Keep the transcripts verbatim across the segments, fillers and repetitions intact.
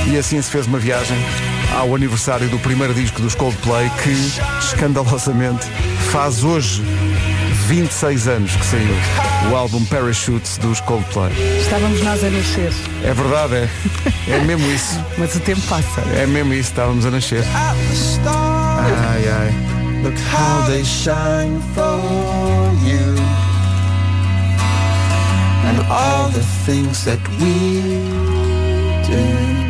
E assim se fez uma viagem ao aniversário do primeiro disco dos Coldplay, que escandalosamente faz hoje vinte e seis anos que saiu o álbum Parachutes dos Coldplay. Estávamos nós a nascer. É verdade, é. É mesmo isso. Mas o tempo passa. É mesmo isso, estávamos a nascer. Ai, ai. Look how they shine for you. And all the things that we do.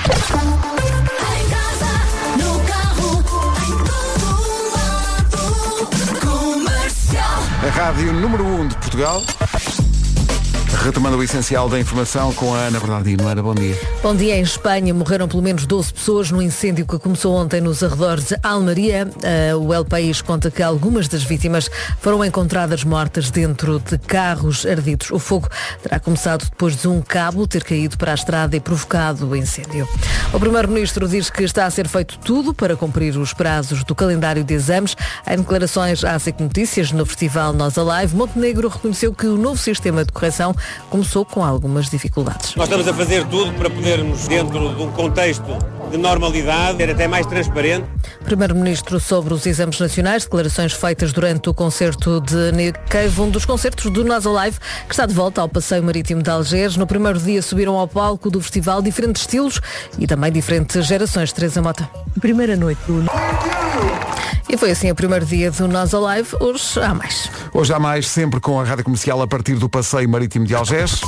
A rádio número um de Portugal. Retomando o essencial da informação com a Ana Bernardino. Ana, bom dia. Bom dia. Em Espanha morreram pelo menos doze pessoas no incêndio que começou ontem nos arredores de Almeria. Uh, o El País conta que algumas das vítimas foram encontradas mortas dentro de carros ardidos. O fogo terá começado depois de um cabo ter caído para a estrada e provocado o incêndio. O primeiro-ministro diz que está a ser feito tudo para cumprir os prazos do calendário de exames. Em declarações à SIC Notícias no festival Nós Alive, Montenegro reconheceu que o novo sistema de correção começou com algumas dificuldades. Nós estamos a fazer tudo para podermos, dentro de um contexto de normalidade, ser até mais transparente. Primeiro-Ministro sobre os exames nacionais, declarações feitas durante o concerto de Nick Cave, um dos concertos do Nós Alive, que está de volta ao Passeio Marítimo de Algés. No primeiro dia subiram ao palco do festival diferentes estilos e também diferentes gerações. Teresa Mota. Primeira noite do... E foi assim o primeiro dia do Nós Alive. Hoje há mais. Hoje há mais, sempre com a Rádio Comercial a partir do Passeio Marítimo de Algés.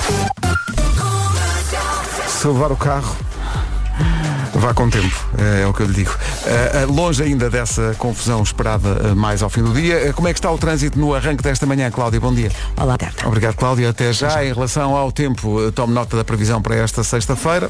Se levar o carro, vá com tempo, é o que eu lhe digo. Uh, uh, longe ainda dessa confusão esperada uh, mais ao fim do dia. Uh, como é que está o trânsito no arranque desta manhã, Cláudia? Bom dia. Olá, tarde. Obrigado, Cláudia. Até já. Em relação ao tempo, uh, tome nota da previsão para esta sexta-feira.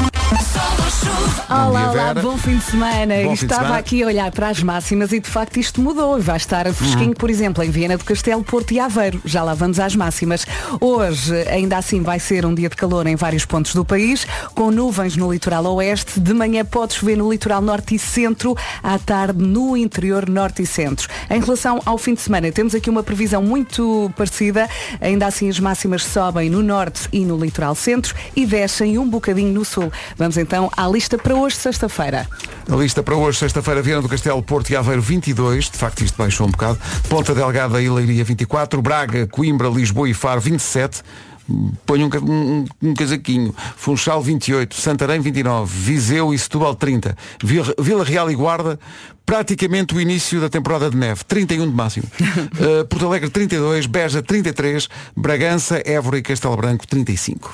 Olá, olá, bom fim de semana. Bom fim de Estava semana. aqui a olhar para as máximas e de facto isto mudou e vai estar fresquinho, uhum. Por exemplo, em Viana do Castelo, Porto e Aveiro. Já lá vamos às máximas. Hoje, ainda assim, vai ser um dia de calor em vários pontos do país, com nuvens no litoral oeste. De manhã pode chover no litoral norte e centro, à tarde no interior norte e centro. Em relação ao fim de semana, temos aqui uma previsão muito parecida. Ainda assim, as máximas sobem no norte e no litoral centro e descem um bocadinho no sul. Vamos então à lista para hoje, sexta-feira. A lista para hoje, sexta-feira, Viana do Castelo, Porto e Aveiro vinte e dois, de facto isto baixou um bocado. Ponta Delgada e Leiria vinte e quatro, Braga, Coimbra, Lisboa e Faro vinte e sete. Ponho um, um, um casaquinho. Funchal vinte e oito, Santarém vinte e nove, Viseu e Setúbal trinta, Vila, Vila Real e Guarda praticamente o início da temporada de neve, trinta e um de máximo. uh, Porto Alegre trinta e dois, Beja trinta e três, Bragança, Évora e Castelo Branco trinta e cinco.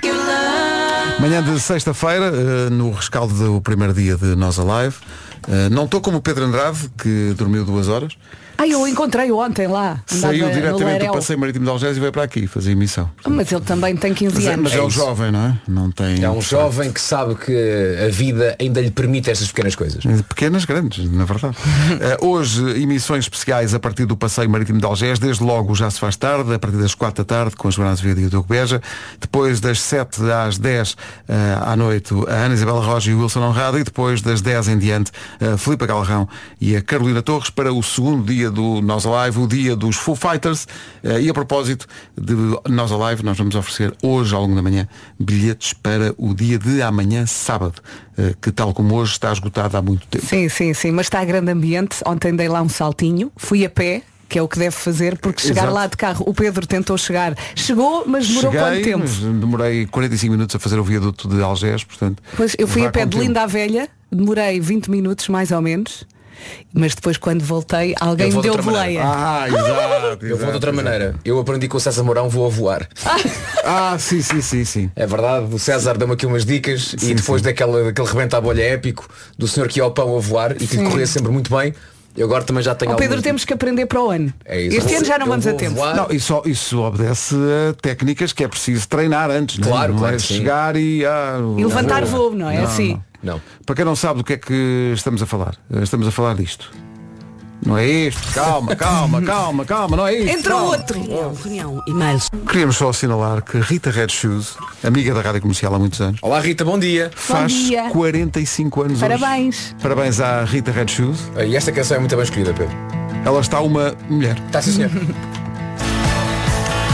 Manhã de sexta-feira, uh, no rescaldo do primeiro dia de Nós Alive. Uh, não estou como o Pedro Andrade, que dormiu duas horas. Ah, eu encontrei-o ontem lá. Saiu diretamente do Passeio Marítimo de Algés e veio para aqui fazer emissão. Mas ele também tem quinze mas é, anos. Mas é um jovem, não é? Não tem... É um jovem que sabe que a vida ainda lhe permite estas pequenas coisas. Pequenas, grandes, na verdade. uh, hoje, emissões especiais a partir do Passeio Marítimo de Algés. Desde logo já se faz tarde, a partir das quatro da tarde, com a Joana Azevedo e o Diogo Beja. Depois das sete às dez uh, à noite, a Ana Isabela Roja e o Wilson Honrado. E depois das dez em diante, a Filipe Galrão e a Carolina Torres para o segundo dia do Nós Alive, o dia dos Foo Fighters. E a propósito de Nós Alive, nós vamos oferecer hoje, ao longo da manhã, bilhetes para o dia de amanhã, sábado, que tal como hoje está esgotado há muito tempo. Sim, sim, sim, mas está a grande ambiente. Ontem dei lá um saltinho, fui a pé, que é o que deve fazer, porque chegar Exato. Lá de carro, o Pedro tentou chegar, chegou, mas demorou Cheguei, quanto tempo? Mas demorei quarenta e cinco minutos a fazer o viaduto de Algés, portanto. Pois eu fui a pé de tempo. Linda a Velha, demorei vinte minutos mais ou menos. Mas depois quando voltei alguém me deu boleia. Ah, exato, Eu vou de outra maneira. Eu aprendi com o César Mourão, vou a voar. Ah, sim, sim, sim, sim. É verdade, o César deu-me aqui umas dicas. Sim, e depois sim. daquele, daquele rebenta a bolha épico do senhor que ia ao pão a voar e que lhe corria sempre muito bem. Eu agora também já tenho oh, Pedro, algumas... temos que aprender para o ano. É isso. Este Vou- ano já não eu vamos a vou tempo. voar. Não, isso, isso obedece a técnicas que é preciso treinar antes. não é? Claro, não claro é que sim. chegar e, ah, E levantar vou. voo, não é Não, assim? não. Não. Para quem não sabe do que é que estamos a falar, estamos a falar disto. Não é isto, calma, calma, calma, calma, não é isto. Entra calma. outro. Reunião, e-mails. Queríamos só assinalar que Rita Red Shoes, amiga da Rádio Comercial há muitos anos, Olá Rita, bom dia. faz dia. quarenta e cinco anos Parabéns. hoje. Parabéns à Rita Red Shoes. E esta canção é muito bem escolhida, Pedro. Ela está uma mulher. Está sim, senhor.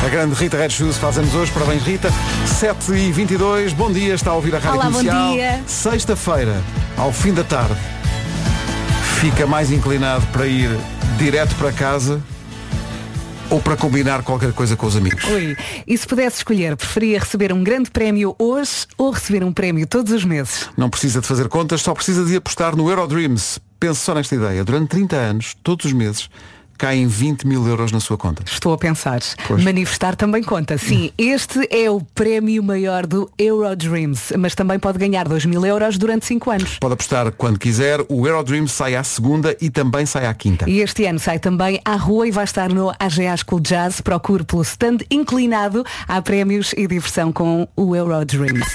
A grande Rita Red Shoes faz anos hoje. Parabéns, Rita. sete e vinte e dois, bom dia, está a ouvir a Rádio Olá, Comercial. bom dia. Sexta-feira, ao fim da tarde, fica mais inclinado para ir direto para casa ou para combinar qualquer coisa com os amigos? Ui, e se pudesse escolher, preferia receber um grande prémio hoje ou receber um prémio todos os meses? Não precisa de fazer contas, só precisa de apostar no Eurodreams. Pense só nesta ideia. Durante trinta anos, todos os meses, caem vinte mil euros na sua conta. Estou a pensar. Pois. Manifestar também conta. Sim, este é o prémio maior do Eurodreams, mas também pode ganhar dois mil euros durante cinco anos. Pode apostar quando quiser. O Eurodreams sai à segunda e também sai à quinta. E este ano sai também à rua e vai estar no A G A School Jazz. Procure pelo stand inclinado. Há prémios e diversão com o Eurodreams.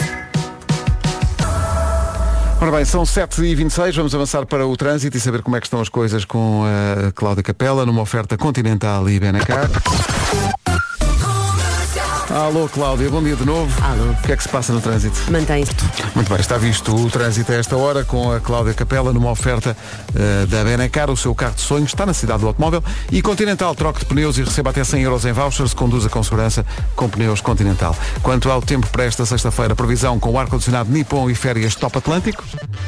Ora bem, são sete e vinte e seis, vamos avançar para o trânsito e saber como é que estão as coisas com a Cláudia Capela numa oferta Continental e Benacar. Alô, Cláudia, bom dia de novo. Alô. O que é que se passa no trânsito? Mantém-se. Muito bem, está visto o trânsito a esta hora com a Cláudia Capela numa oferta uh, da Benacar. O seu carro de sonhos está na cidade do automóvel. E Continental, troque de pneus e receba até cem euros em vouchers. Conduza com segurança com pneus Continental. Quanto ao tempo para esta sexta-feira, previsão com o ar-condicionado Nippon e férias Top Atlântico.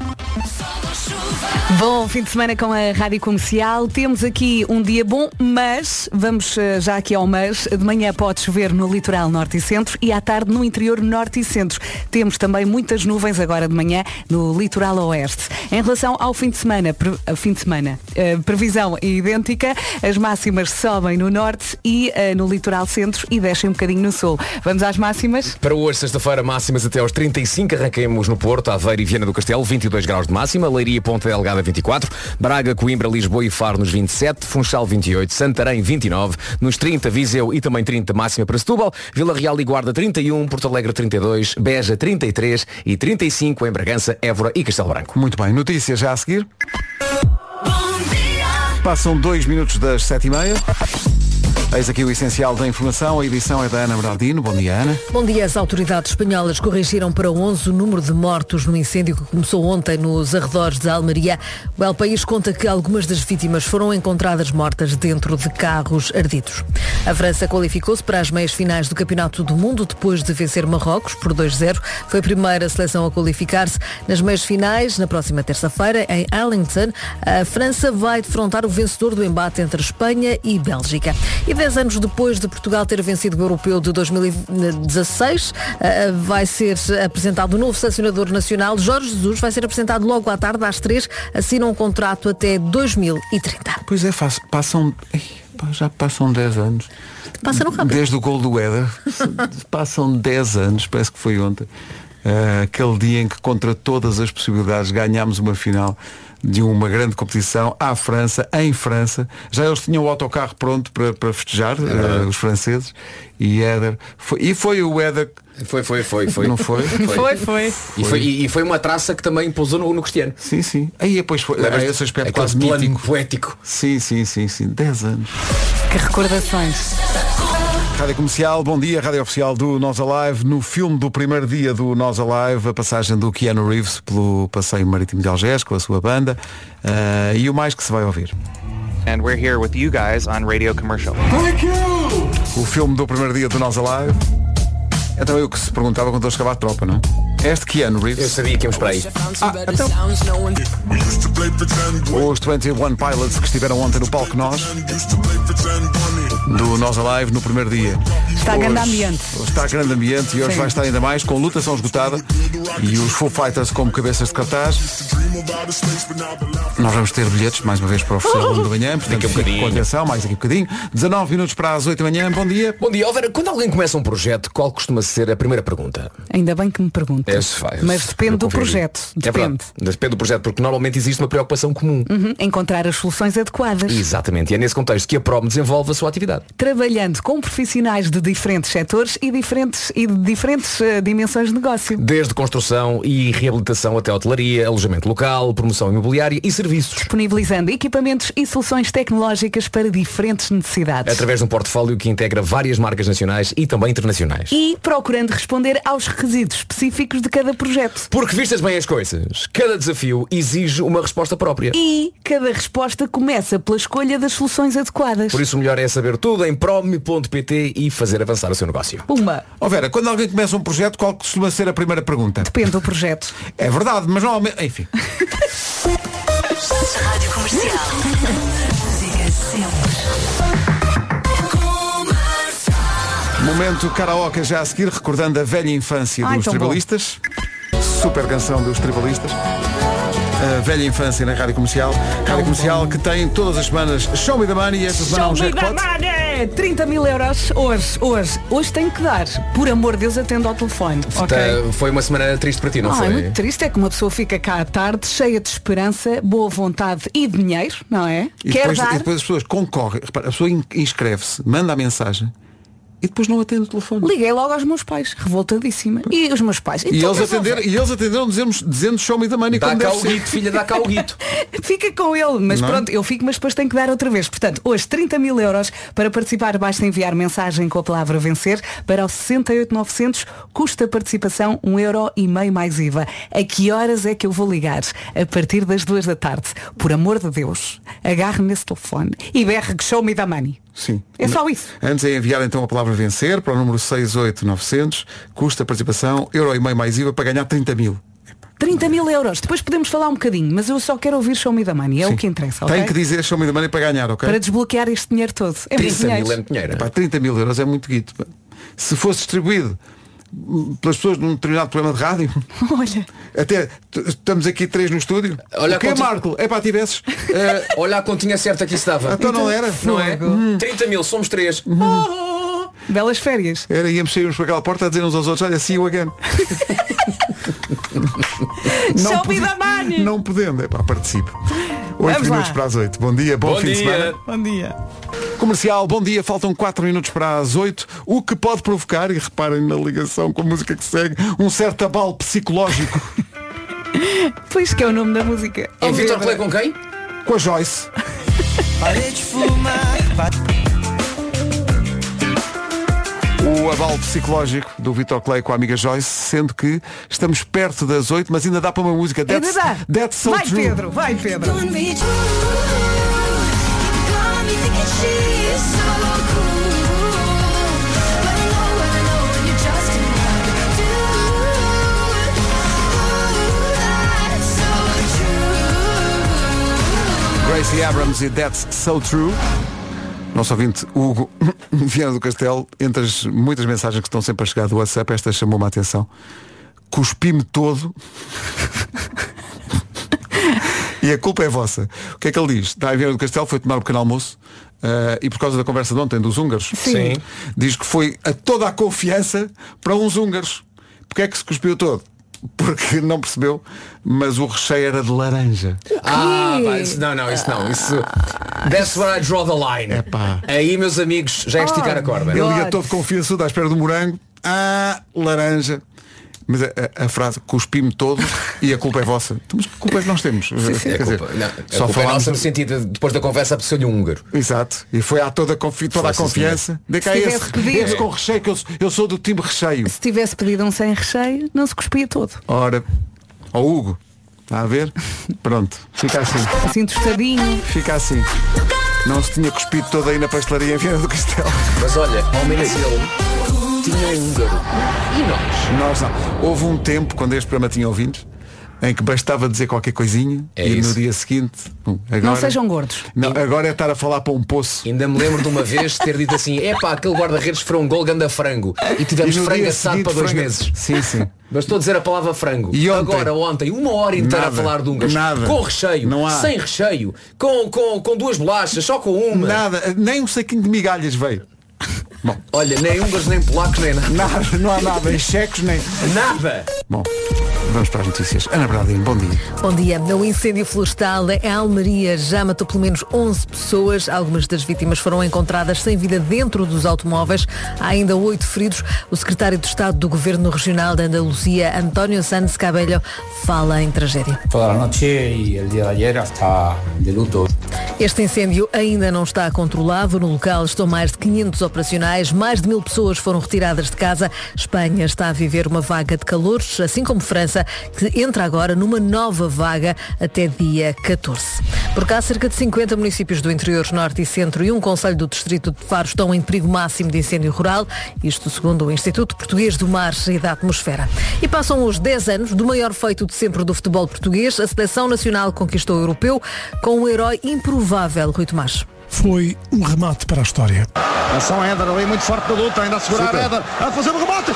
Bom fim de semana com a Rádio Comercial. Temos aqui um dia bom, mas vamos uh, já aqui ao mas. De manhã pode chover no litoral norte e centro e à tarde no interior norte e centro. Temos também muitas nuvens agora de manhã no litoral oeste. Em relação ao fim de semana, pre, fim de semana uh, previsão idêntica. As máximas sobem no norte e uh, no litoral centro e descem um bocadinho no sul. Vamos às máximas? Para hoje, sexta-feira, máximas até aos trinta e cinco. Arranquemos no Porto, Aveiro e Viana do Castelo, vinte e dois graus de máxima. Leiria e Ponta Delgada, vinte e quatro. Braga, Coimbra, Lisboa e Faro nos vinte e sete. Funchal, vinte e oito. Santarém, vinte e nove. Nos trinta, Viseu e também trinta, máxima para Setúbal. Vila Real e Guarda, trinta e um. Porto Alegre, trinta e dois. Beja, trinta e três. E trinta e cinco em Bragança, Évora e Castelo Branco. Muito bem, notícias já a seguir. Passam dois minutos das sete e meia. Eis aqui o essencial da informação. A edição é da Ana Bernardino. Bom dia, Ana. Bom dia. As autoridades espanholas corrigiram para onze o número de mortos no incêndio que começou ontem nos arredores de Almeria. O El País conta que algumas das vítimas foram encontradas mortas dentro de carros ardidos. A França qualificou-se para as meias finais do Campeonato do Mundo depois de vencer Marrocos por dois a zero. Foi a primeira seleção a qualificar-se. Nas meias finais, na próxima terça-feira, em Arlington, a França vai defrontar o vencedor do embate entre Espanha e Bélgica. E dez anos depois de Portugal ter vencido o Europeu de dois mil e dezasseis, vai ser apresentado o novo selecionador nacional. Jorge Jesus vai ser apresentado logo à tarde, às três, assina um contrato até dois mil e trinta. Pois é, passam... já passam dez anos. Passa no rápido. Desde o gol do Éder. Passam dez anos, parece que foi ontem. Uh, aquele dia em que, contra todas as possibilidades, ganhámos uma final de uma grande competição à França, em França. Já eles tinham o autocarro pronto para, para festejar, uh, os franceses, e Éder foi, e foi o Éder. Foi, foi, foi, foi. Não foi? Foi, foi. foi. E, foi e, e foi uma traça que também pousou no, no Cristiano. Sim, sim. Aí depois foi a esse aspecto quase mítico. Poético. Sim, sim, sim, sim. dez anos. Que recordações. Rádio Comercial, bom dia, Rádio Oficial do Nós Alive. No filme do primeiro dia do Nós Alive, a passagem do Keanu Reeves pelo passeio marítimo de Algés com a sua banda, uh, e o mais que se vai ouvir. And we're here with you guys on Radio Commercial. Thank you! O filme do primeiro dia do Nós Alive é também o que se perguntava quando eles acabaram a tropa, não é? Este Keanu Reeves. Eu sabia que íamos para aí. Ah, então. Os vinte e um Pilots que estiveram ontem no palco Nós do Nós Alive no primeiro dia. Está grande ambiente. Está grande ambiente e hoje Sim. vai estar ainda mais com lutação esgotada e os Foo Fighters como cabeças de cartaz. Nós vamos ter bilhetes mais uma vez para oferecer ao longo da manhã, portanto um fique com atenção, mais aqui um bocadinho. dezanove minutos para as oito da manhã, bom dia. Bom dia, Vera, quando alguém começa um projeto, qual costuma ser a primeira pergunta? Ainda bem que me pergunta. É, se faz. Mas depende Eu do confio. projeto. É Depende. verdade. Depende do projeto, porque normalmente existe uma preocupação comum. Uhum. Encontrar as soluções adequadas. Exatamente, e é nesse contexto que a Prom desenvolve a sua atividade. Trabalhando com profissionais de diferentes setores e, diferentes, e de diferentes uh, dimensões de negócio. Desde construir construção e reabilitação até hotelaria, alojamento local, promoção imobiliária e serviços. Disponibilizando equipamentos e soluções tecnológicas para diferentes necessidades. Através de um portfólio que integra várias marcas nacionais e também internacionais. E procurando responder aos requisitos específicos de cada projeto. Porque vistas bem as coisas, cada desafio exige uma resposta própria. E cada resposta começa pela escolha das soluções adequadas. Por isso o melhor é saber tudo em promi ponto pt e fazer avançar o seu negócio. Uma. Ó Vera, quando alguém começa um projeto, qual costuma ser a primeira pergunta? Depende do projeto. É verdade, mas normalmente... Enfim. Rádio Comercial. Música sempre. Momento karaoke já a seguir, recordando a velha infância Ai, dos tão tribalistas. Super canção dos tribalistas. A velha infância na Rádio Comercial. Rádio Comercial que tem todas as semanas Show Me the Money e esta semana um Show me the jackpot. money! trinta mil euros hoje, hoje. Hoje tem que dar. Por amor de Deus, atendo ao telefone. Ok? Tá, foi uma semana triste para ti, não Ah, foi? é muito triste, é que uma pessoa fica cá à tarde cheia de esperança, boa vontade e dinheiro, não é? E Quer depois, dar. e depois as pessoas concorrem. Repara, a pessoa in- inscreve-se, manda a mensagem e depois não atende o telefone. Liguei logo aos meus pais, revoltadíssima. E os meus pais. E Então, eles, resolve. atenderam, e eles atenderam dizendo, dizendo Show Me the Money Dá como cá deve o ser. guito, filha, dá cá o guito. Fica com ele, mas Não é? pronto, eu fico, mas depois tenho que dar outra vez. Portanto, hoje trinta mil euros para participar, basta enviar mensagem com a palavra vencer para o sessenta e oito novecentos, custa a participação um euro e meio mais I V A. A que horas é que eu vou ligar? A partir das duas da tarde. Por amor de Deus, agarre nesse telefone e berre que Show Me the Money. Sim. É só isso. Antes é enviar então a palavra vencer para o número seis oito novecentos, custa a participação, euro e meio mais I V A para ganhar trinta mil. trinta mil euros. Depois podemos falar um bocadinho, mas eu só quero ouvir Show Me the Money. É Sim. o que interessa, ok? Tem que dizer Show Me the Money para ganhar, ok? Para desbloquear este dinheiro todo. É muito trinta dinheiro. mil é muito dinheiro. Pá, trinta mil euros é muito guito. Pá. Se fosse distribuído pelas pessoas num determinado programa de rádio, Olha, até t- estamos aqui três no estúdio. Olha o que é, quanto- Marco? É para tivesses. Eh, olha a continha certa que isso dava. Então não era? Não é? Fogo. trinta mil, somos três. belas férias. Era, íamos sairmos para aquela porta a dizer uns aos outros, olha, see you again. Show podi- Me the Money. Não podendo, é pá, participe. Oito Vamos minutos lá. para as oito. Bom dia, bom, Bom fim de dia. semana. Bom dia. Comercial, bom dia, faltam quatro minutos para as oito, o que pode provocar, e reparem na ligação com a música que segue, um certo abalo psicológico Pois que é o nome da música. É Vitor Clay com quem? com a Joyce. O abalo psicológico do Vitor Clay com a amiga Joyce, sendo que estamos perto das oito, mas ainda dá para uma música. Ainda That's, dá. that's so Vai true. Pedro, vai Pedro. Gracie Abrams e That's So True. Nosso ouvinte Hugo Viana do Castelo, entre as muitas mensagens que estão sempre a chegar do WhatsApp, esta chamou-me a atenção. Cuspi-me todo e a culpa é vossa. O que é que ele diz? Está em Viana do Castelo, foi tomar um pequeno almoço uh, e por causa da conversa de ontem dos húngaros, Sim. diz que foi a toda a confiança para uns húngaros. Porque é que se cuspiu todo? Porque não percebeu, mas o recheio era de laranja. Ah, pá, isso, não, não, isso não. Isso, that's where I draw the line. Epá. Aí, meus amigos, já é esticar a corda. Ele ia God. todo confiançudo à espera do morango. Ah, laranja. Mas a, a- a frase cuspi-me todo e a culpa é vossa. Então, mas que culpa é que nós temos? Quer É dizer, culpa, não, a só culpa é falámos- nossa no sentido de, depois da conversa apeteceu-lhe um húngaro. Exato. E foi à toda, confi toda a Foi, sim, confiança. De cá Se esse, tivesse pedido- esse com recheio, que eu, sou- eu sou do time recheio. Se tivesse pedido um sem recheio, não se cuspia todo. Ora, ó Hugo, está a ver? Pronto, fica assim. Assim tostadinho. Fica assim. Não se tinha cuspido todo aí na pastelaria em Viana do Castelo. Mas olha, ao menos ele tinha um húngaro. E nós? Nós não. Houve um tempo, quando este programa tinha ouvintes, em que bastava dizer qualquer coisinha É e isso. no dia seguinte. Bom, agora, Não sejam gordos. Não, agora é estar a falar para um poço. Ainda me lembro de uma vez ter dito assim, epá, aquele guarda-redes foi um gol ganda frango. E tivemos E no frango dia assado seguinte, para dois frango- meses. Sim, sim. Mas estou a dizer a palavra frango. E ontem? Agora, ontem, uma hora inteira Nada. a falar de húngaros. Nada. Com recheio, Não há. sem recheio, com, com, com duas bolachas, só com uma. Nada, nem um saquinho de migalhas veio. Bom, Olha, nem húngaros, nem polacos, nem nada. nada, não há nada, em checos nem. Nada. Bom, Vamos para as notícias. Ana Bernardino, bom dia. Bom dia. O incêndio florestal em Almeria já matou pelo menos onze pessoas. Algumas das vítimas foram encontradas sem vida dentro dos automóveis. Há ainda oito feridos. O secretário de Estado do Governo Regional da Andaluzia, António Sanz Cabello, fala em tragédia. Toda a noite e o dia de ayer está de luto. Este incêndio ainda não está controlado. No local estão mais de quinhentos operacionais. Mais de mil pessoas foram retiradas de casa. Espanha está a viver uma vaga de calores, assim como França, que entra agora numa nova vaga até dia catorze. Por cá, cerca de cinquenta municípios do interior, norte e centro e um concelho do distrito de Faro estão em perigo máximo de incêndio rural. Isto segundo o Instituto Português do Mar e da Atmosfera. E passam os dez anos do maior feito de sempre do futebol português. A Seleção Nacional conquistou o europeu com um herói improvável, Rui Tomás. Foi um remate para a história. Ação Éder ali muito forte da luta, ainda a segurar Super. Éder, a fazer o remate.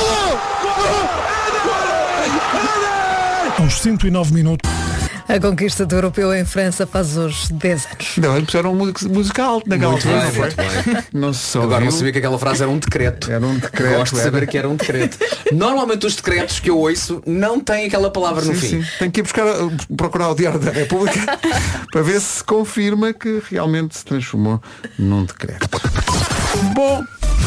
Aos cento e nove minutos. A conquista do europeu em França faz hoje dez anos. Não, eles puseram música alta naquela altura, não foi? Não se soube. Agora não sabia que aquela frase era um decreto. Era um decreto. Gosto de saber que era um decreto. Normalmente os decretos que eu ouço não têm aquela palavra no sim, fim. Sim. Tem que ir buscar, procurar o Diário da República para ver se confirma que realmente se transformou num decreto. Bom.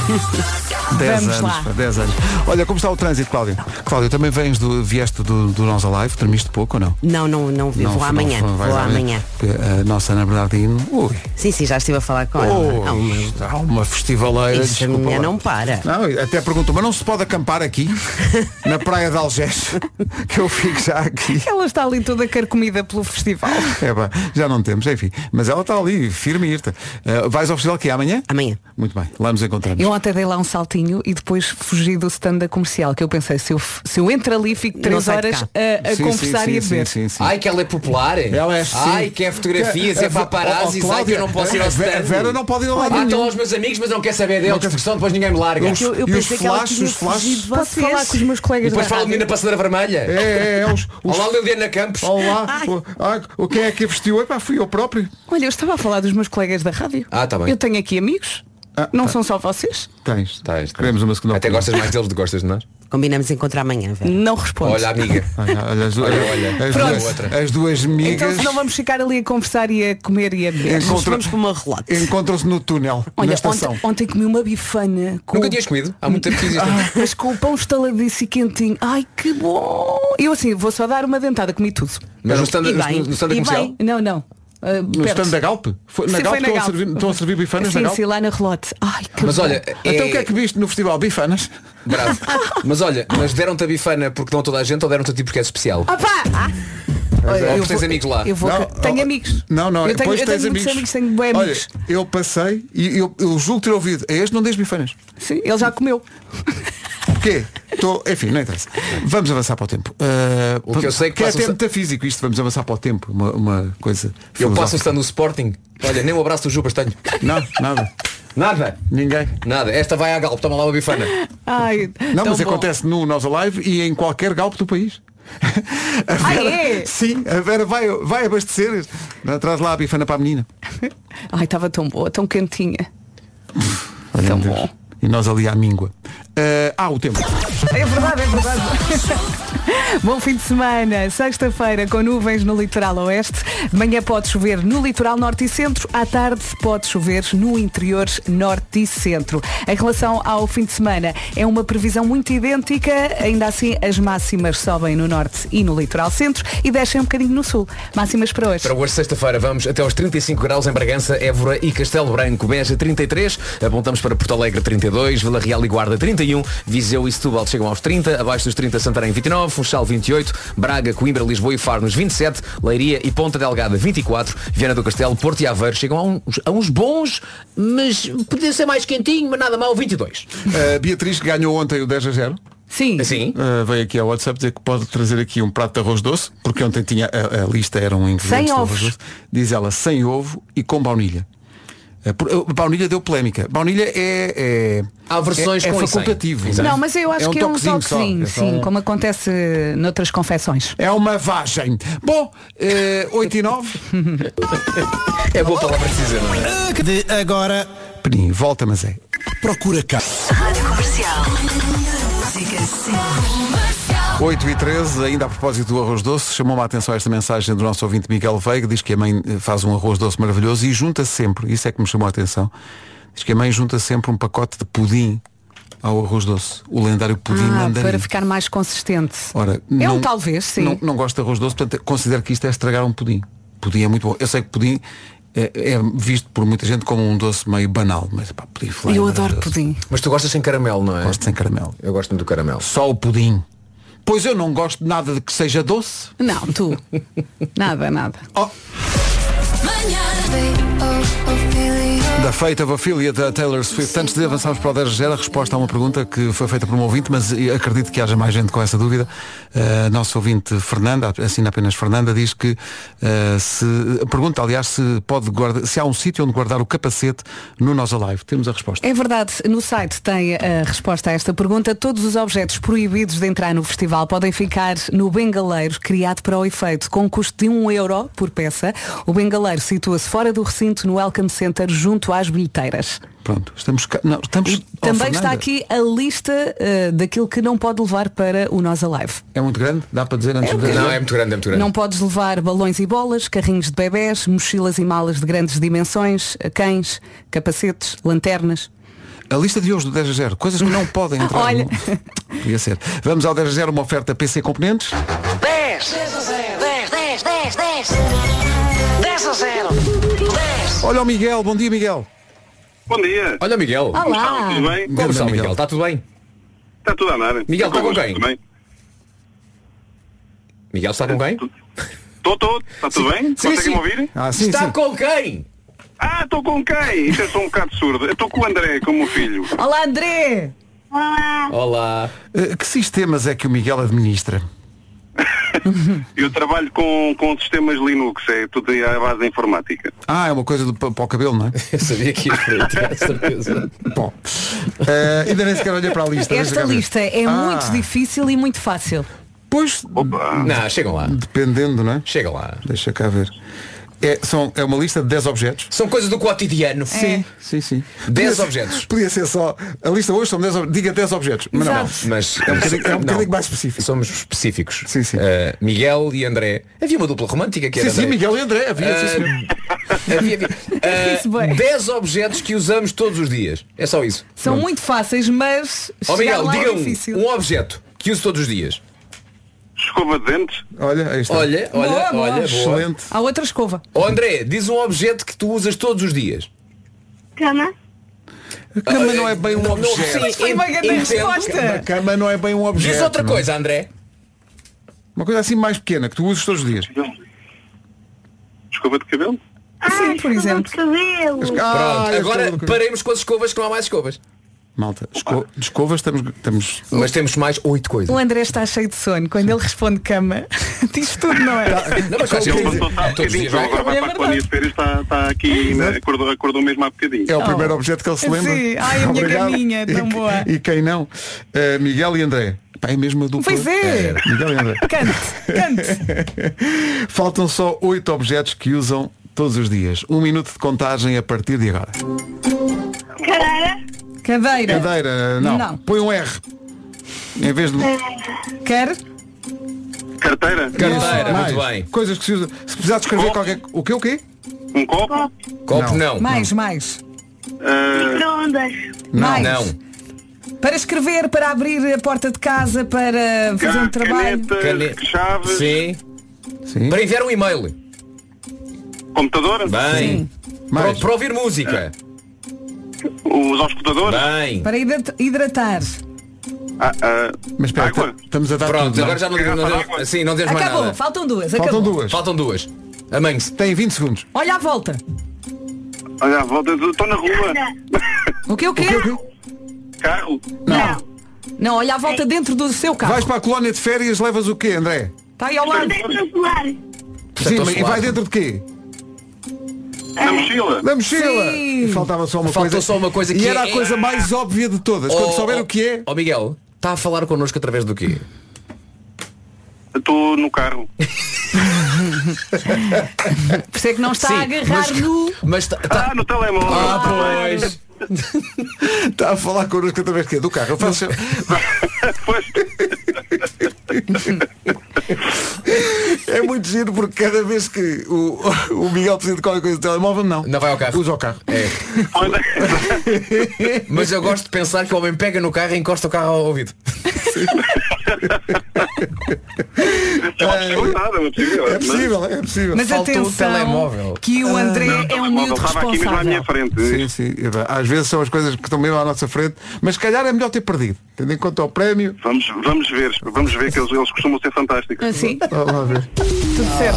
dez anos, lá. dez anos. Olha, como está o trânsito, Cláudio? Cláudio, também vens do, vieste do, do Nós Alive, dormiste pouco ou não? Não, não, não, não vou amanhã. Não, vou amanhã. A nossa Ana Bernardino, ui. Sim, sim, já estive a falar com oh, ela. Há uma, há uma festivaleira. Isso a minha não para. Não, até pergunto, mas não se pode acampar aqui? Na praia de Algés? Que eu fico já aqui. Ela está ali toda carcomida pelo festival. É pá, já não temos, enfim. Mas ela está ali, firme e irta. Uh, vais ao festival que é amanhã? Amanhã. Muito bem, lá nos encontramos. Eu ontem dei lá um saltinho e depois fugi do stand da comercial, que eu pensei, se eu, se eu entro ali fico três horas a, a sim, conversar sim, e a sim, beber. sim, sim, sim. Ai, que ela é popular. Ela é sim. Ai, que é fotografias, que, é paparazzi. Oh, oh, ai, que eu não posso ir ao stand. A Vera não pode ir lá. Ah, estão aos meus amigos, mas não quer saber deles, porque senão depois ninguém me larga. Os, eu, eu e os pensei que ela flashes, os flashes. Posso falar com os meus colegas e depois da fala de mim na passadeira vermelha. É, é, é. Os, os... Olá, Liliana Campos. Olá. Ai, o que é que vestiu? Epá, fui eu próprio. Olha, eu estava a falar dos meus colegas da rádio. Ah, tá bem. Eu tenho aqui amigos. Ah, não tá. São só vocês? Tens. Tens. Queremos uma segunda Até opinião. gostas mais deles do que gostas de nós? Combinamos encontrar amanhã, velho. Não respondo. Olha, amiga. Olha, olha, as, olha, olha, as, duas, as duas amigas. Então se não vamos ficar ali a conversar e a comer e a beber. Encontra... Vamos para uma relate. Encontram-se no túnel. Olha, na estação. Ontem, ontem comi uma bifana. Com... Nunca tinhas comido? Há muito tempo que existe. Ah, mas com o pão estaladiço e quentinho. Ai, que bom! Eu assim, vou só dar uma dentada, comi tudo. Mas no stand, no, no stand comercial? Não, não. Uh, no stand da Galp? Foi, na Sim, Galp foi na estão, Galp. A servir, estão a servir bifanas sim, na Galp? Sim, lá na Relote. Ai, que mas bom. olha, é... Então o que é que viste no festival? Bifanas? Bravo. Mas olha, mas deram-te a bifana porque dão toda a gente ou deram-te a ti porque é especial? Opa! Ah. Olha, ou tens amigos lá? Eu vou, não, tenho oh, amigos. Não, não, eu tenho, depois eu tens tenho amigos. amigos. Tenho bem Olha, amigos. eu passei e eu, eu julgo ter ouvido. A este não dês bifanas. Sim, ele já comeu. O quê? Tô, enfim, não interessa. Vamos avançar para o tempo. Uh, o que eu sei que, que é até tempo metafísico isto, vamos avançar para o tempo. Uma, uma coisa. Eu posso estar no Sporting. Olha, nem um abraço do Jupas tenho. Não, nada. Nada? Ninguém. Nada. Esta vai à Galp, toma lá uma bifana. Ai, não, mas bom. acontece no Nós Alive e em qualquer Galp do país. A Vera, ah, é? Sim, a Vera vai, vai abastecer. Traz lá a bifana para a menina. Ai, estava tão boa, tão quentinha. Olha, tão Deus. bom. E nós ali à míngua. Uh, ah, o tempo. É verdade, é verdade. Bom fim de semana. Sexta-feira com nuvens no litoral oeste. De manhã pode chover no litoral norte e centro. À tarde pode chover no interior norte e centro. Em relação ao fim de semana, é uma previsão muito idêntica. Ainda assim, as máximas sobem no norte e no litoral centro e descem um bocadinho no sul. Máximas para hoje. Para hoje, sexta-feira, vamos até aos trinta e cinco graus em Bragança, Évora e Castelo Branco. Beja, trinta e três. Apontamos para Porto Alegre, trinta e dois. Vila Real e Guarda, trinta e um. Viseu e Setúbal chegam aos trinta. Abaixo dos trinta, Santarém, vinte e nove. Funchal, vinte e oito. Braga, Coimbra, Lisboa e Faro nos vinte e sete. Leiria e Ponta Delgada, vinte e quatro. Viana do Castelo, Porto e Aveiro chegam a uns, a uns bons, mas podia ser mais quentinho, mas nada mal, vinte e dois. Uh, Beatriz ganhou ontem o dez a zero. Sim. Sim. Uh, veio aqui ao WhatsApp dizer que pode trazer aqui um prato de arroz doce, porque ontem tinha a, a lista era um ingrediente de arroz doce. Diz ela, sem ovo e com baunilha. A baunilha deu polémica. Baunilha é, é há versões é, com é facultativo. Não, não, mas eu acho é um que é um toquezinho, só. sim, é como acontece noutras confecções. É uma vagem. Bom, uh, oito e nove. É boa palavra que dizer, não é? De agora. Peninho, volta, mas é. Procura cá. Rádio Comercial. oito e treze, ainda a propósito do arroz doce, chamou-me a atenção esta mensagem do nosso ouvinte Miguel Veiga, diz que a mãe faz um arroz doce maravilhoso e junta sempre, isso é que me chamou a atenção, diz que a mãe junta sempre um pacote de pudim ao arroz doce, o lendário pudim ah, mandarim. Para ficar mais consistente. Ora, é não, um talvez, sim. Não, não gosto de arroz doce, portanto considero que isto é estragar um pudim. Pudim é muito bom. Eu sei que pudim é, é visto por muita gente como um doce meio banal, mas pá, pudim flame, eu adoro pudim. Mas tu gostas sem caramelo, não é? Gosto sem caramelo. Eu gosto muito do caramelo. Só o pudim. Pois eu não gosto de nada de que seja doce. Não, tu. Nada, nada. Oh. Da feita Ophelia da Taylor Swift. Antes de avançarmos para o dez a zero, a resposta a uma pergunta que foi feita por um ouvinte, mas acredito que haja mais gente com essa dúvida. Uh, nosso ouvinte Fernanda, assina apenas Fernanda, diz que uh, se pergunta, aliás, se pode guardar, se há um sítio onde guardar o capacete no Nós Alive. Temos a resposta. É verdade, no site tem a resposta a esta pergunta. Todos os objetos proibidos de entrar no festival podem ficar no bengaleiro criado para o efeito, com um custo de um euro por peça. O bengaleiro situa-se fora do recinto no Welcome Center, junto às bilheteiras. Pronto, estamos, não, estamos oh, também está aqui a lista uh, daquilo que não pode levar para o Nós Alive. É muito grande? Dá para dizer antes é de... Não, é muito grande, é muito grande. Não podes levar balões e bolas, carrinhos de bebés, mochilas e malas de grandes dimensões, cães, capacetes, lanternas. A lista de hoje do dez a zero, coisas que não podem entrar. Olha. No... Podia ser. Vamos ao dez a zero, uma oferta P C Componentes. dez, dez, dez, dez, dez, dez a zero, dez. Olha o Miguel, bom dia Miguel. Bom dia. Olha o Miguel. Olá. Como está? Tudo bem? Como está o Miguel? Está tudo bem? Está tudo a andar. Miguel, está com quem? Também. Miguel está com quem? Estou, estou. Está tudo bem? Conseguem-me ouvir? Ah, sim, está sim. com quem? Ah, estou com quem? Isto é só um bocado surdo. Eu estou com o André, com o meu filho. Olá, André. Olá. Olá. Uh, que sistemas é que o Miguel administra? Eu trabalho com, com sistemas Linux, é tudo aí à base da informática. Ah, é uma coisa do, para o cabelo, não é? Eu sabia que ia para ter certeza. Bom, uh, ainda nem sequer olhei para a lista. Esta lista é ah. muito difícil e muito fácil. Pois, Opa. Não, chegam lá. dependendo, não é? Chega lá. Deixa cá ver. É, são, é uma lista de dez objetos. São coisas do cotidiano. Sim, sim, sim. dez Podia objetos. Ser, podia ser só. A lista hoje são dez objetos. Diga dez objetos. Mas não, não. Mas é um bocadinho, é um bocadinho não. mais específico. Somos específicos. Sim, sim. Uh, Miguel e André. Havia uma dupla romântica que era Sim, sim, André. Miguel e André. Havia, Uh, sim, senhor. havia, havia. Uh, dez objetos que usamos todos os dias. É só isso. São Pronto. muito fáceis, mas Ó Miguel, chegar lá diga é um, difícil. um objeto que uso todos os dias. Escova de dentes. Olha, aí está. Olha, olha, Boa, boa. olha, boa. Excelente. Há outra escova. Ó André, diz um objeto que tu usas todos os dias. Cama. A cama não é bem um Não, objeto. sim, Foi uma grande entendo. resposta. A cama não é bem um objeto. Diz outra não é? coisa, André. Uma coisa assim mais pequena que tu usas todos os dias. Escova de cabelo. Sim, por exemplo. Cabelo. Ah, Pronto, eu agora estou- paremos com as escovas, que não há mais escovas. Malta, esco... de escovas estamos, estamos... Mas temos mais oito coisas. O André está cheio de sono. Quando ele responde cama, diz tudo, não é? Não, mas faz Ele sentido. passou-se há Todos os bocadinho, dias então vai. agora vai É para a colónia de verdade. férias, está, está aqui, né, acordou, acordou mesmo há bocadinho. É o primeiro objeto que ele se lembra. Sim. Ai, a minha Obrigado. caminha é tão E- boa. E quem não? Uh, Miguel e André. Pá, é mesmo a dupla. Pois é. Miguel e André. Cante, cante. Faltam só oito objetos que usam todos os dias. Um minuto de contagem a partir de agora. Cadeira. Cadeira. Cadeira, não. Não. Põe um R. Em vez de... Quer? Carteira. Carteira, mais. muito bem. Coisas que se usa. Se precisar de escrever Copo. qualquer... O quê, o quê? Um copo. Copo não. Mais, mais. Uh, Microondas. Mais. Não. Para escrever, para abrir a porta de casa, para fazer um trabalho. caneta, Caneta. chaves, Sim. Sim. Para enviar um e-mail. computador, Bem. Para, Mais. para ouvir música. os auscultadores. Bem. Para hidrat- hidratar. Ah, ah, Mas espera, água. t- estamos a dar Pronto, tudo, não? agora já não Garrafa dizemos de água. nada. Sim, não dizemos mais Acabou, nada. faltam duas. Faltam acabou. duas. Faltam duas. Amém-se. Tem vinte segundos. Olha à volta. Olha, à volta, estou na rua. O que o quê? O quê, o quê? Carro. Não. Não, olha à volta dentro do seu carro. Vais para a colónia de férias, levas o quê, André? Está aí ao lado. Protetor solar. Sim, Protetor mas e solar. vai dentro de quê? Na mochila. Da mochila! Sim. E faltava só uma Faltou coisa. só uma coisa e que era é- a coisa mais óbvia de todas. Quando souber o que é. Ó Miguel, está a falar connosco através do quê? Estou no carro. Por isso é que não está Sim, a agarrar mas- no... Mas tá, tá- Ah, no telemóvel. Ah, pois. Está a falar connosco através de quê? Do carro. Eu faço... Pois. É muito giro porque cada vez que o, o Miguel precisa de qualquer coisa do telemóvel, não. Não vai ao carro. Usa o carro. É. Mas eu gosto de pensar que o homem pega no carro e encosta o carro ao ouvido. É uma possibilidade, é uma possibilidade. É possível, é possível. Mas Faltou atenção o telemóvel. que o André Não, o é um telemóvel miúdo estava aqui mesmo à minha responsável. frente. Sim, sim. Às vezes são as coisas que estão mesmo à nossa frente, mas se calhar é melhor ter perdido. Tendo em conta o prémio. Vamos, vamos ver, vamos ver que eles, eles costumam ser fantásticos. Assim, Vamos lá ver. tudo certo.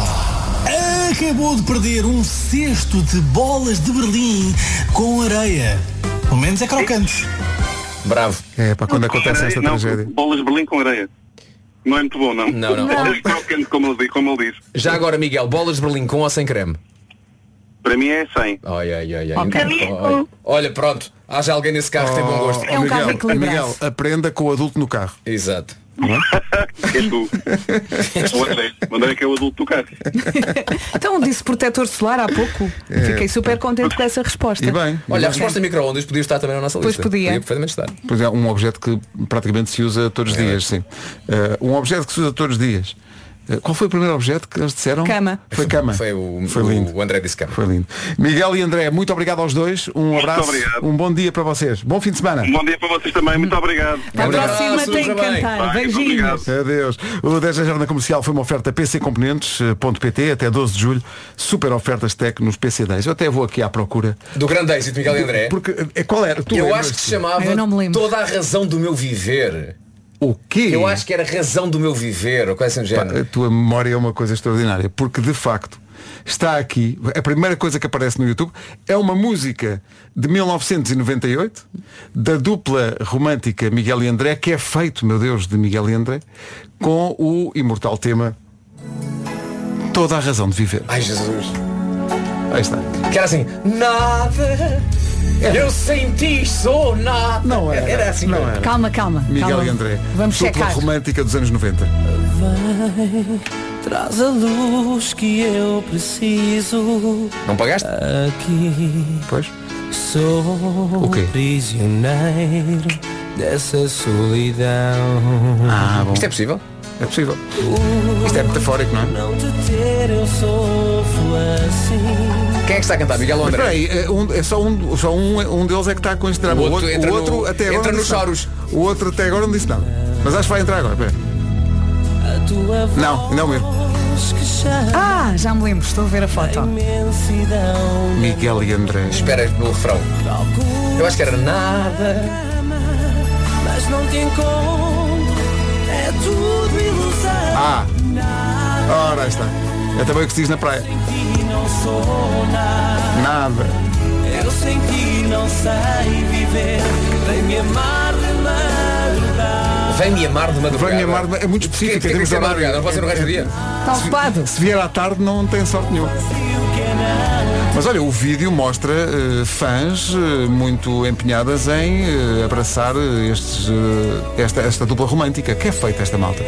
Acabou de perder um cesto de bolas de Berlim com areia. Pelo menos é crocante. Bravo. É para quando acontece esta não, tragédia. bolas de Berlim com areia. Não é muito bom, não. Não, não. É crocante, como ele, como ele diz. Já agora, Miguel, bolas de Berlim com ou sem creme? Para mim é cem. Ai, ai, ai, ai. Ok. Olha, olha, pronto. Haja alguém nesse carro que tem bom gosto. É um Miguel, carro equilibrado. Miguel, aprenda com o adulto no carro. Exato. És tu. O André. O André que é o adulto do carro. Então disse protetor solar há pouco. Fiquei super contente com essa resposta. E bem. Olha, a Ok. resposta micro-ondas podia estar também na nossa Pois lista. podia. Podia perfeitamente estar. Pois é, um objeto que praticamente se usa todos os É. dias, sim. Uh, um objeto que se usa todos os dias. Uh, qual foi o primeiro objeto que eles disseram? Cama. Foi cama. Foi o, Foi lindo. o André disse cama. Foi lindo. Miguel e André, muito obrigado aos dois. Um abraço. obrigado. Um bom dia para vocês. Bom fim de semana. Um bom dia para vocês também. Muito obrigado. Para a Obrigado. próxima Abraço, tem que bem. cantar. Vai, Beijinhos. obrigado. Adeus. O dez da Jornada Comercial foi uma oferta P C Componentes ponto pt até doze de julho. Super ofertas Tec nos P C dez. Eu até vou aqui à procura. Do grande êxito, Miguel e André. Porque é qual era? Tu Eu lembras-te? acho que se chamava Eu não me lembro. Toda a Razão do Meu Viver. O quê? Eu acho que era Razão do Meu Viver, ou coisa assim do Pá, género. a tua memória é uma coisa extraordinária, porque de facto está aqui, a primeira coisa que aparece no YouTube é uma música de mil novecentos e noventa e oito da dupla romântica Miguel e André, que é feito, meu Deus, de Miguel e André, com o imortal tema Toda a Razão de Viver. Ai, Jesus. Aí está. Que era assim, nada, eu sem ti sou nada. Não era, Era assim, não era. Calma, calma. Miguel calma. e André, Vamos dupla checar. romântica dos anos noventa. Vai, traz a luz que eu preciso. Não pagaste? Aqui Pois. sou O quê? prisioneiro dessa solidão. Ah, bom. Isto é possível? É possível. Isto é metafórico, não é? Não te ter eu sofro assim. Quem é que está a cantar, Miguel ou Mas André? espera aí, é, um, é só, um, só um, um deles é que está com este drama. O outro entra o outro no- até agora entra não nos disse nada. choros. O outro até agora não disse nada. Mas acho que vai entrar agora. Espera. A tua Não, não mesmo. voz que chama Ah, já me lembro. Estou a ver a foto. a imensidão. Miguel e André. Espera pelo refrão. Eu acho que era nada. Mas não te encontro. É tudo ilusão. Ah, ora aí está. É também o que se diz na praia. Sem ti não sou nada. Nada. Eu sem ti não sei viver. Vem me amar de madrugada. Vem-me amar de madrugada. Vem amar é muito Porquê específico. que tem que em termos ser de horário. madrugada? Não pode ser no resto do dia. Está ocupado. Se vier à tarde não tem sorte nenhuma. Mas olha, o vídeo mostra eh, fãs eh, muito empenhadas em eh, abraçar eh, estes, eh, esta, esta dupla romântica. Que é feita esta malta?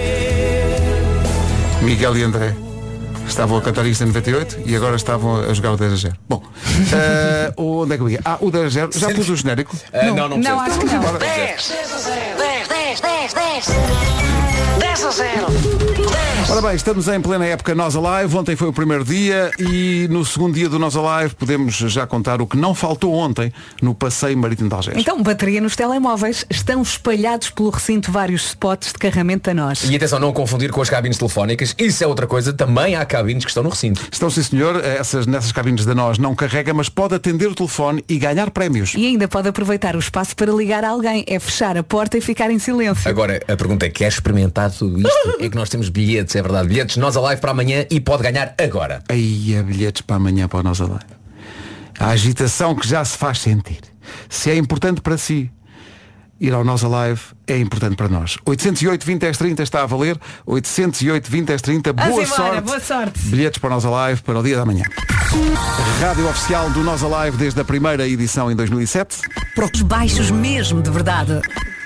Miguel e André estavam a cantar isto em noventa e oito e agora estavam a jogar o dez a zero. Bom, eh, onde é que eu ia? Ah, o dez a zero. Já pus o genérico? Ah, não, não, Não, precisa. acho que não. dez, dez a zero, dez, dez, dez, dez. dez a zero. dez. Ora bem, estamos em plena época Nós Alive. Ontem foi o primeiro dia e no segundo dia do Nós Alive podemos já contar o que não faltou ontem no passeio marítimo de Algés. Então, bateria nos telemóveis. Estão espalhados pelo recinto vários spots de carregamento a nós. E atenção, não confundir com as cabines telefónicas. Isso é outra coisa. Também há cabines que estão no recinto. Estão sim senhor, essas, nessas cabines da Nós não carrega, mas pode atender o telefone e ganhar prémios. E ainda pode aproveitar o espaço para ligar a alguém. É fechar a porta e ficar em silêncio. Agora, a pergunta é, quer experimentar tudo isto? É que nós temos bilhetes, é verdade. Bilhetes Nós Alive para amanhã e pode ganhar agora. Aí há bilhetes para amanhã para o Nós Alive. A agitação que já se faz sentir. Se é importante para si ir ao Nós Alive, é importante para nós. oitocentos e oito, vinte, dez, trinta está a valer. oitocentos e oito, vinte, dez, trinta. Boa Vamos embora, sorte. boa sorte. Bilhetes para o Nós Alive para o dia da manhã. Rádio oficial do Nós Alive desde a primeira edição em dois mil e sete. Os baixos mesmo, de verdade.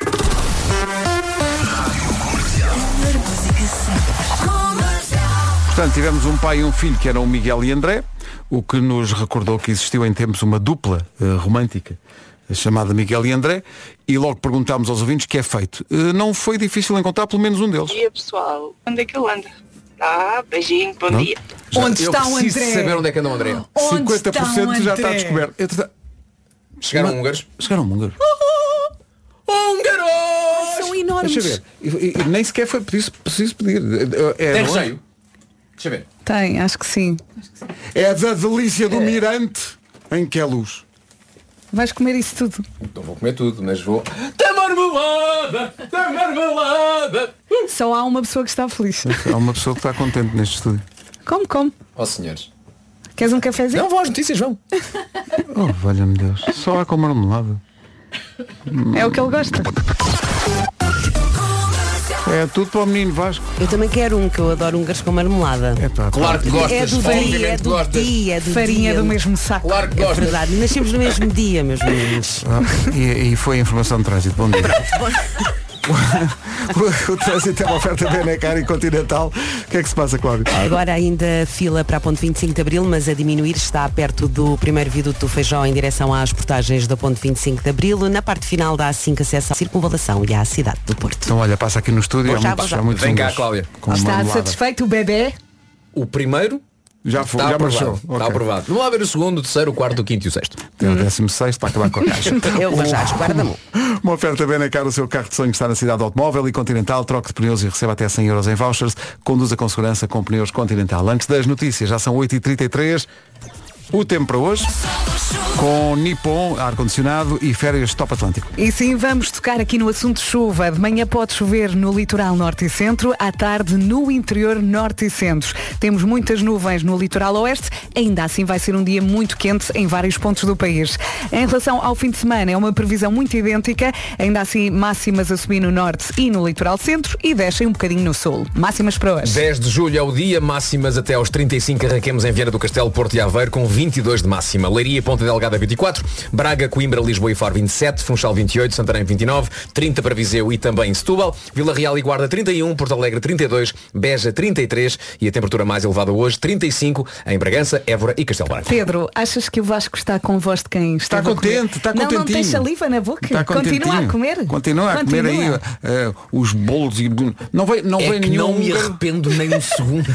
Portanto, tivemos um pai e um filho que eram o Miguel e André, o que nos recordou que existiu em tempos uma dupla uh, romântica chamada Miguel e André, e logo perguntámos aos ouvintes o que é feito. Não foi difícil encontrar pelo menos um deles. Bom dia, pessoal. Onde é que ele anda? Ah, beijinho, bom Não? dia. Já, Onde está o André? Preciso saber onde é que anda o André. Onde cinquenta por cento está o já está André? descoberto. Entretanto- Chegaram Mas- húngaros. Chegaram húngaros. Húngaros! São enormes. Deixa ver. E, e, nem sequer foi preciso, preciso pedir. É, Tem não é? recheio? Deixa ver. Tem, acho que sim. É da delícia do Mirante em que é luz. Vais comer isso tudo. Então vou comer tudo, mas vou... Tem marmelada! Tem marmelada! Só há uma pessoa que está feliz. Há uma pessoa que está contente neste estúdio. Come, come. Ó senhores. Queres um cafezinho? Não vou às notícias, vão. Oh, valha-me Deus. Só há com marmelada. É o que ele gosta. É tudo para o menino Vasco. Eu também quero um, que eu adoro húngaros com marmelada. É pá, Claro que gostas, É do dia, é obviamente do gostas. dia, é do Farinha dia. do mesmo saco. Claro que É gostas. verdade, nascemos no mesmo dia, meus meninos. Ah, e, e foi a informação de trânsito. Bom dia. o, o trânsito é uma oferta Benacar e Continental. O que é que se passa, Cláudio? Agora ainda fila para a ponte vinte e cinco de Abril, mas a diminuir, está perto do primeiro viaduto do Feijó em direção às portagens da ponte vinte e cinco de Abril. Na parte final da A cinco acesso à circunvalação e à cidade do Porto. Então olha, passa aqui no estúdio. Vou há já, muitos, vou já. há muitos Vem cá, húngaros Cláudia. com Está marmelada. satisfeito o bebê? O primeiro Já foi, está já aprovado. marchou. Está Ok. aprovado. Vamos lá ver o segundo, o terceiro, o quarto, o quinto e o sexto. Tem o décimo sexto para acabar com a caixa. Eu vou já, guarda-me. Uma oferta Benacar, o seu carro de sonho está na cidade do automóvel, e Continental, troque de pneus e receba até cem euros em vouchers. Conduza com segurança com pneus Continental. Antes das notícias, já são oito e trinta e três. O tempo para hoje, com Nippon, ar-condicionado e férias Top Atlântico. E sim, vamos tocar aqui no assunto chuva. De manhã pode chover no litoral norte e centro, à tarde no interior norte e centro. Temos muitas nuvens no litoral oeste, ainda assim vai ser um dia muito quente em vários pontos do país. Em relação ao fim de semana, é uma previsão muito idêntica, ainda assim máximas a subir no norte e no litoral centro e descem um bocadinho no sul. Máximas para hoje. dez de julho é o dia, máximas até aos trinta e cinco, arranquemos em Viana do Castelo, Porto e Aveiro, com vinte e dois de máxima. Leiria e Ponta Delgada vinte e quatro, Braga, Coimbra, Lisboa e Faro vinte e sete, Funchal vinte e oito, Santarém vinte e nove, trinta para Viseu e também Setúbal, Vila Real e Guarda trinta e um, Porto Alegre trinta e dois, Beja trinta e três e a temperatura mais elevada hoje trinta e cinco em Bragança, Évora e Castelo Branco. Pedro, achas que o Vasco está com voz de quem Está esteve a comer? contente, está Não, não contentinho. tem saliva na boca. Está Continua a contentinho. comer. Continua a comer aí Continua. eh, os bolos e não vem, não É vem que nenhum. não me arrependo nem um segundo.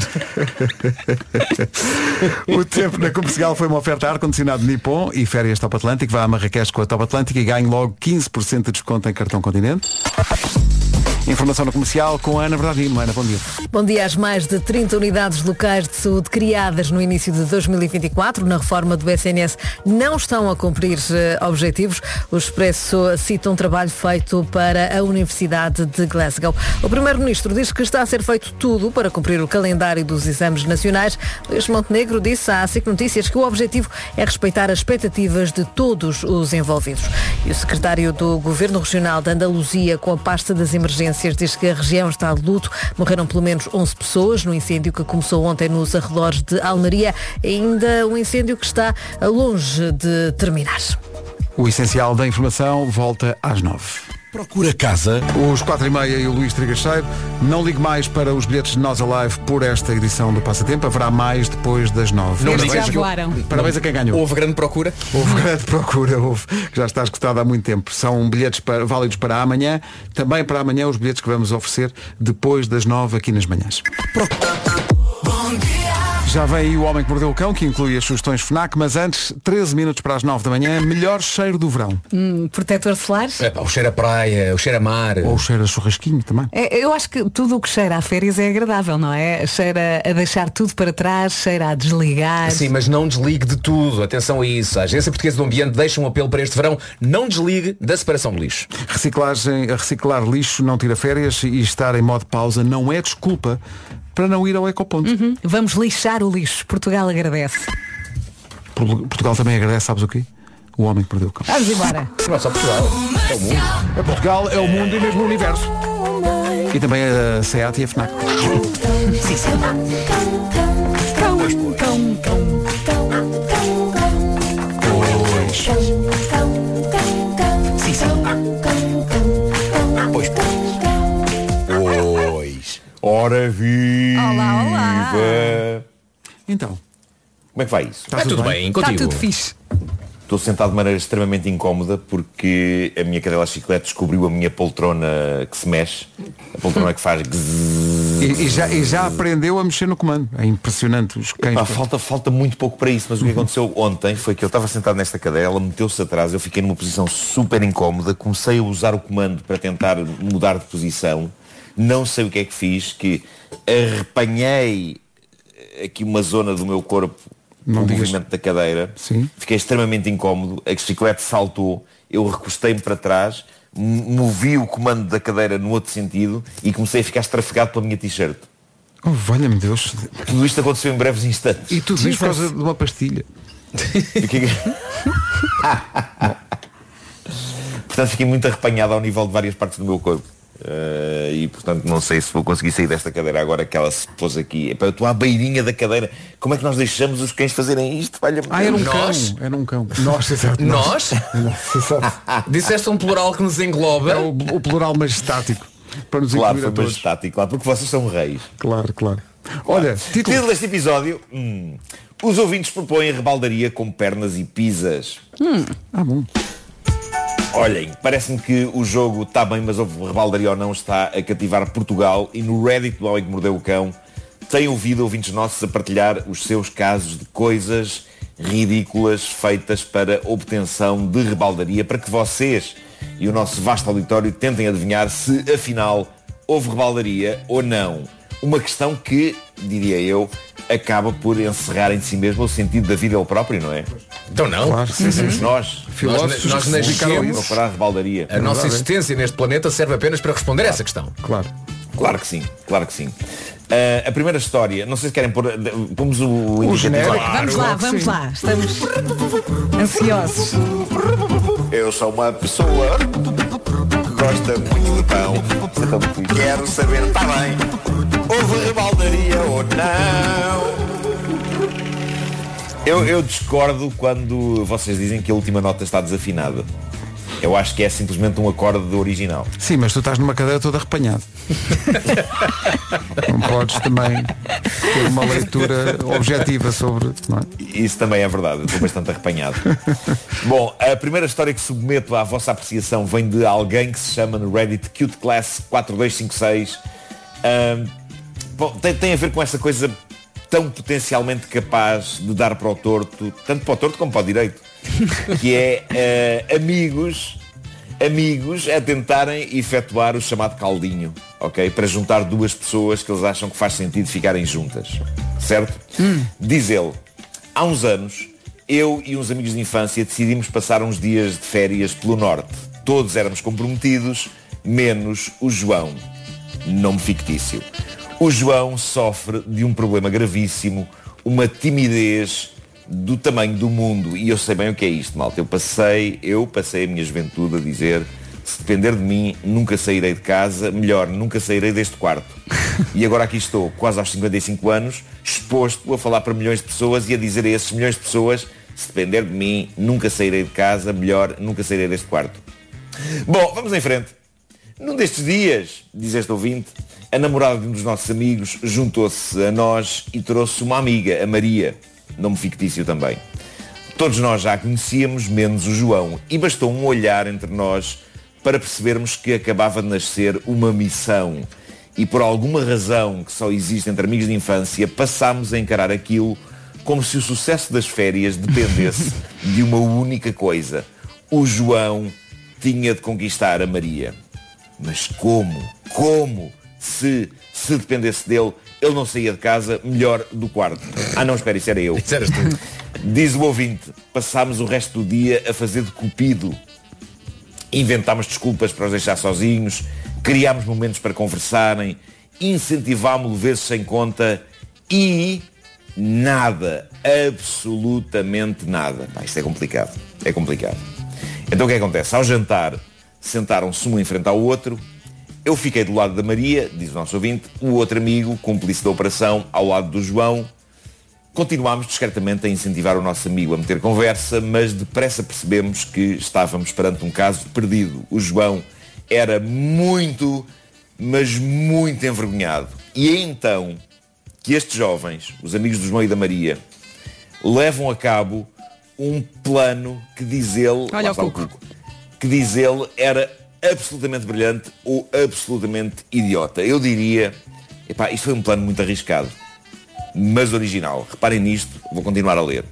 O tempo na comercial foi uma oferta ar-condicionado Nippon e férias Top Atlântico. Vá a Marrakech com a Top Atlântico e ganhe logo quinze por cento de desconto em cartão Continente. Informação no comercial com a Ana Verdadimo. Ana, bom dia. Bom dia. As mais de trinta unidades locais de saúde criadas no início de dois mil e vinte e quatro na reforma do S N S não estão a cumprir uh, objetivos. O Expresso cita um trabalho feito para a Universidade de Glasgow. O Primeiro-Ministro diz que está a ser feito tudo para cumprir o calendário dos exames nacionais. Luís Montenegro disse à SIC Notícias que o objetivo é respeitar as expectativas de todos os envolvidos. E o secretário do Governo Regional de Andaluzia, com a pasta das emergências, diz que a região está de luto. Morreram pelo menos onze pessoas no incêndio que começou ontem nos arredores de Almeria. Ainda um incêndio que está longe de terminar. O essencial da informação volta às nove. Procura casa. Os quatro e meia e o Luís Trigacheiro. Não ligue mais para os bilhetes de Nós Alive por esta edição do Passatempo. Haverá mais depois das nove. Não Parabéns, já voaram. Parabéns a quem ganhou. Houve grande procura. Houve grande procura, houve, que já está escutado há muito tempo. São bilhetes para, válidos para amanhã. Também para amanhã os bilhetes que vamos oferecer depois das nove aqui nas manhãs. Já vem aí o Homem que Mordeu o Cão, que inclui as sugestões FNAC, mas antes, treze minutos para as nove da manhã, melhor cheiro do verão. Hum, protetor solar? É, pá, o cheiro a praia, o cheiro a mar. Ou o cheiro a churrasquinho também. É, eu acho que tudo o que cheira a férias é agradável, não é? Cheira a deixar tudo para trás, cheira a desligar. Sim, mas não desligue de tudo. Atenção a isso. A Agência Portuguesa do Ambiente deixa um apelo para este verão. Não desligue da separação do lixo. Reciclagem, a reciclar lixo não tira férias e estar em modo pausa não é desculpa para não ir ao ecoponto. Uhum. Vamos lixar o lixo. Portugal agradece. Portugal também agradece, sabes o quê? O Homem que Perdeu o Cão. Vamos embora. Não é só Portugal, é o mundo. É Portugal, é o mundo e mesmo o universo. E também a SEAT e a FNAC. Pois. Pois. Ora viva. Olá, olá. Então, Como é que vai isso? está Está tudo tudo bem? bem, Está contigo. tudo fixe. Estou sentado de maneira extremamente incómoda porque a minha cadela chiclete descobriu a minha poltrona que se mexe. A poltrona que faz... E, e, já, e já aprendeu a mexer no comando. É impressionante os cães. Epá, falta, falta muito pouco para isso, mas o que aconteceu ontem foi que eu estava sentado nesta cadeira, ela meteu-se atrás, eu fiquei numa posição super incómoda, comecei a usar o comando para tentar mudar de posição, não sei o que é que fiz, que arrepanhei aqui uma zona do meu corpo, não o digas... movimento da cadeira. Sim. Fiquei extremamente incómodo, a chiclete saltou, eu recostei-me para trás, movi o comando da cadeira no outro sentido e comecei a ficar estrafegado pela minha t-shirt. Oh, valha-me Deus. Tudo isto aconteceu em breves instantes. E tudo isso por causa de uma pastilha. Portanto, fiquei muito arrepanhado ao nível de várias partes do meu corpo. Uh, e portanto não sei se vou conseguir sair desta cadeira agora que ela se pôs aqui. Epá, eu estou à beirinha da cadeira. Como é que nós deixamos os cães fazerem isto? Olha, ah, era um nós? cão. Era um cão. Nós, exato. Nós? Disseste um plural que nos engloba. É o, o plural majestático. Para nos claro, incluir foi a todos. majestático, claro, porque vocês são reis. Claro, claro. Olha, título, título deste episódio, hum, os ouvintes propõem rebaldaria com pernas e pizzas. Hum. Ah, bom. Olhem, parece-me que o jogo está bem, mas houve rebaldaria ou não, está a cativar Portugal e no Reddit do Homem que Mordeu o Cão tem ouvido ouvintes nossos a partilhar os seus casos de coisas ridículas feitas para obtenção de rebaldaria, para que vocês e o nosso vasto auditório tentem adivinhar se afinal houve rebaldaria ou não. Uma questão que, diria eu, acaba por encerrar em si mesmo o sentido da vida ele próprio, não é? Então não. Claro, sim, somos uhum. nós. Nós, nós nascemos para a rebaldaria. A nossa existência neste planeta serve apenas para responder a essa questão. Claro. Claro que sim, claro que sim. Uh, a primeira história, não sei se querem pôr, pomos o, o indicativo. Claro, vamos lá, vamos sim. lá. Estamos ansiosos. Eu sou uma pessoa que gosta muito de pão. Então quero saber, está bem, houve rebaldaria ou não? Eu, eu discordo quando vocês dizem que a última nota está desafinada. Eu acho que é simplesmente um acorde do original. Sim, mas tu estás numa cadeira toda arrepanhado. Não podes também ter uma leitura objetiva sobre... Não é? Isso também é verdade, eu estou bastante arrepanhado. Bom, a primeira história que submeto à vossa apreciação vem de alguém que se chama no Reddit Cute Class quatro dois cinco seis. Um, bom, tem, tem a ver com essa coisa tão potencialmente capaz de dar para o torto, tanto para o torto como para o direito, que é uh, amigos, amigos a tentarem efetuar o chamado caldinho, ok? Para juntar duas pessoas que eles acham que faz sentido ficarem juntas, certo? Hum. Diz ele, há uns anos, eu e uns amigos de infância decidimos passar uns dias de férias pelo norte. Todos éramos comprometidos, menos o João, nome fictício. O João sofre de um problema gravíssimo, uma timidez do tamanho do mundo. E eu sei bem o que é isto, malta. Eu passei, eu passei a minha juventude a dizer, se depender de mim, nunca sairei de casa, melhor, nunca sairei deste quarto. E agora aqui estou, quase aos cinquenta e cinco anos, exposto a falar para milhões de pessoas e a dizer a esses milhões de pessoas, se depender de mim, nunca sairei de casa, melhor, nunca sairei deste quarto. Bom, vamos em frente. Num destes dias, diz este ouvinte, a namorada de um dos nossos amigos juntou-se a nós e trouxe uma amiga, a Maria, nome fictício também. Todos nós já a conhecíamos, menos o João, e bastou um olhar entre nós para percebermos que acabava de nascer uma missão. E por alguma razão que só existe entre amigos de infância, passámos a encarar aquilo como se o sucesso das férias dependesse de uma única coisa. O João tinha de conquistar a Maria. Mas como? Como? Se, se dependesse dele, ele não saía de casa, melhor do quarto. Ah não, espera, isso era eu. Isso eras tu. Diz o ouvinte, passámos o resto do dia a fazer de cupido. Inventámos desculpas para os deixar sozinhos, criámos momentos para conversarem, incentivámos-lo vezes sem conta e nada, absolutamente nada. Pá, isto é complicado, é complicado. Então o que acontece? Ao jantar, sentaram-se um em frente ao outro. Eu fiquei do lado da Maria, diz o nosso ouvinte, o outro amigo, cúmplice da operação, ao lado do João. Continuámos discretamente a incentivar o nosso amigo a meter conversa, mas depressa percebemos que estávamos perante um caso perdido. O João era muito, mas muito envergonhado. E é então que estes jovens, os amigos do João e da Maria, levam a cabo um plano que diz ele, Olha o Cuco, que diz ele era absolutamente brilhante ou absolutamente idiota. Eu diria, epá, isto foi um plano muito arriscado, mas original. Reparem nisto, vou continuar a ler.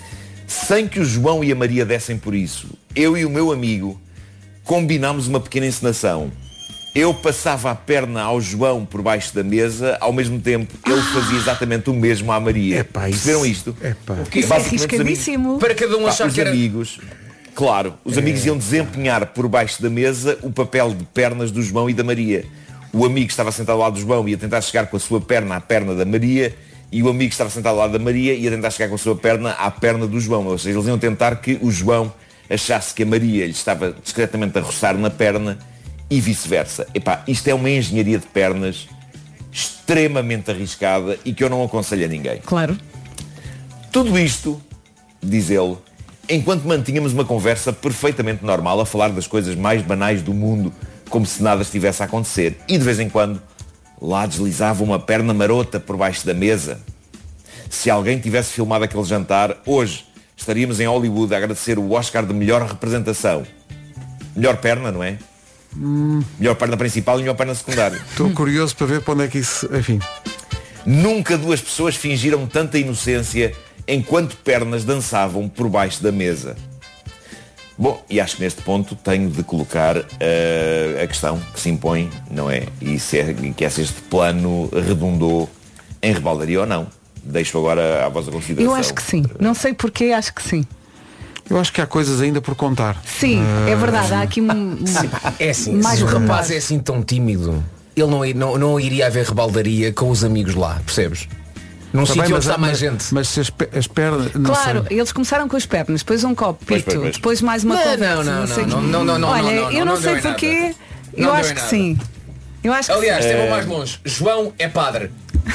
Sem que o João e a Maria dessem por isso, eu e o meu amigo combinámos uma pequena encenação. Eu passava a perna ao João por baixo da mesa, ao mesmo tempo ele fazia exatamente o mesmo à Maria. Epá, Perceberam isto? Epá. Isso é arriscadíssimo. Para cada um achar os que era... amigos, claro, os amigos iam desempenhar por baixo da mesa o papel de pernas do João e da Maria. O amigo estava sentado ao lado do João e ia tentar chegar com a sua perna à perna da Maria, e o amigo estava sentado ao lado da Maria e ia tentar chegar com a sua perna à perna do João. Ou seja, eles iam tentar que o João achasse que a Maria lhe estava discretamente a roçar na perna e vice-versa. Epá, isto é uma engenharia de pernas extremamente arriscada e que eu não aconselho a ninguém. Claro. Tudo isto, diz ele, enquanto mantínhamos uma conversa perfeitamente normal a falar das coisas mais banais do mundo, como se nada estivesse a acontecer. E de vez em quando, lá deslizava uma perna marota por baixo da mesa. Se alguém tivesse filmado aquele jantar, hoje estaríamos em Hollywood a agradecer o Oscar de melhor representação. Melhor perna, não é? Hum. Melhor perna principal e melhor perna secundária. Estou curioso para ver para onde é que isso... Enfim. Nunca duas pessoas fingiram tanta inocência enquanto pernas dançavam por baixo da mesa. Bom, e acho que neste ponto tenho de colocar uh, a questão que se impõe, não é? E se é, que é se este plano redundou em rebaldaria ou não. Deixo agora à vossa consideração. Eu acho que sim. Não sei porquê, acho que sim. Eu acho que há coisas ainda por contar. Sim, uh... é verdade. Há aqui um... É assim, mais se o rapaz é assim tão tímido, ele não, não, não iria haver rebaldaria com os amigos lá, percebes? Num Tá sítio bem, onde está mas, mais gente. Mas se as, pe- as pernas... Claro, sei. eles começaram com as pernas, depois um copo, Pois, pito, pois, pois. depois mais uma Não, conversa. não, não, sei não, quê. não, não, não, Olha, não, não, eu não, não sei deu em porquê, nada. eu Não acho deu em que nada. sim. Eu acho que Aliás, sim. até vou mais longe. João é padre.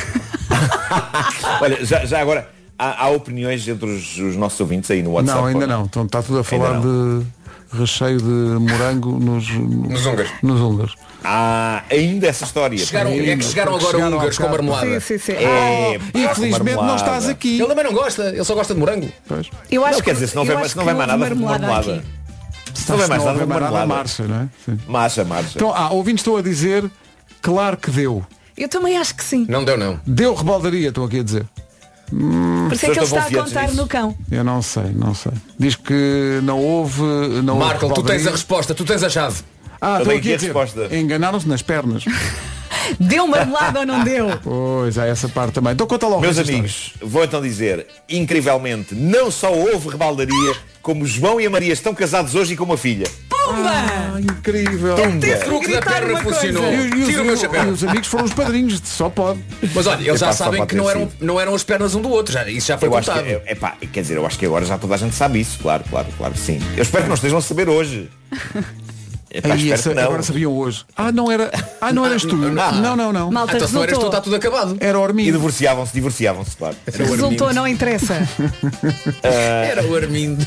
Olha, já, já agora, há, há opiniões entre os, os nossos ouvintes aí no WhatsApp? Não, ainda ou não. Então, está tudo a falar de recheio de morango nos, Nos húngaros. Nos húngaros. Ah, ainda essa história. Chegaram, é que chegaram agora Chegaram húngaros ao com bocado. marmelada. Sim, sim, sim. É, Ah, Infelizmente não marmelada. estás aqui. Ele também não gosta, ele só gosta de morango. Pois. eu acho Não, quer dizer, se não eu vai, acho se não que vai mais houve nada, marmelada marmelada. aqui. Se não vai mais Se não nada, houver mais nada, marmelada. marcha, não é? Sim. Marcha, marcha. Então, ah, ouvintes estão a dizer, claro que deu. Eu também acho que sim. Não deu, não. Deu rebaldaria, estou aqui a dizer. Por isso é que ele estão está a confiantes contar nisso. no cão. Eu não sei, não sei. Diz que não houve... Não houve Marco, tu tens rebaldaria. a resposta, tu tens a chave. Ah, Eu estou dei aqui a aqui a dizer. resposta. Enganaram-se nas pernas. Deu marmelada ou não deu? Pois, há essa parte também. Então conta logo. Meus essa amigos, vou então dizer, incrivelmente, não só houve rebaldaria, como João e a Maria estão casados hoje e com uma filha. Pumba! Ah, incrível. Teve que truque da gritar perna uma coisa. funcionou. E, e, os, Tira o meu e chapéu. os amigos foram os padrinhos, só pode. Mas olha, eles já Epá, só sabem pode que não ter eram, sido. não eram as pernas um do outro, já, isso já foi Eu acho contado. que, é, epá, quer dizer, eu acho que agora já toda a gente sabe isso, claro, claro, claro, sim. Eu espero que não estejam a saber hoje. Epá, Aí, espero essa- que não. agora sabiam hoje. Ah, não era. Ah, não eras tu. Não, não, não. Malta, Então se não eras tu, resultou. está tudo acabado. Era o E Armindo. divorciavam-se, divorciavam-se, claro. Era o Resultou, Armindo. não interessa. Era o Armindo.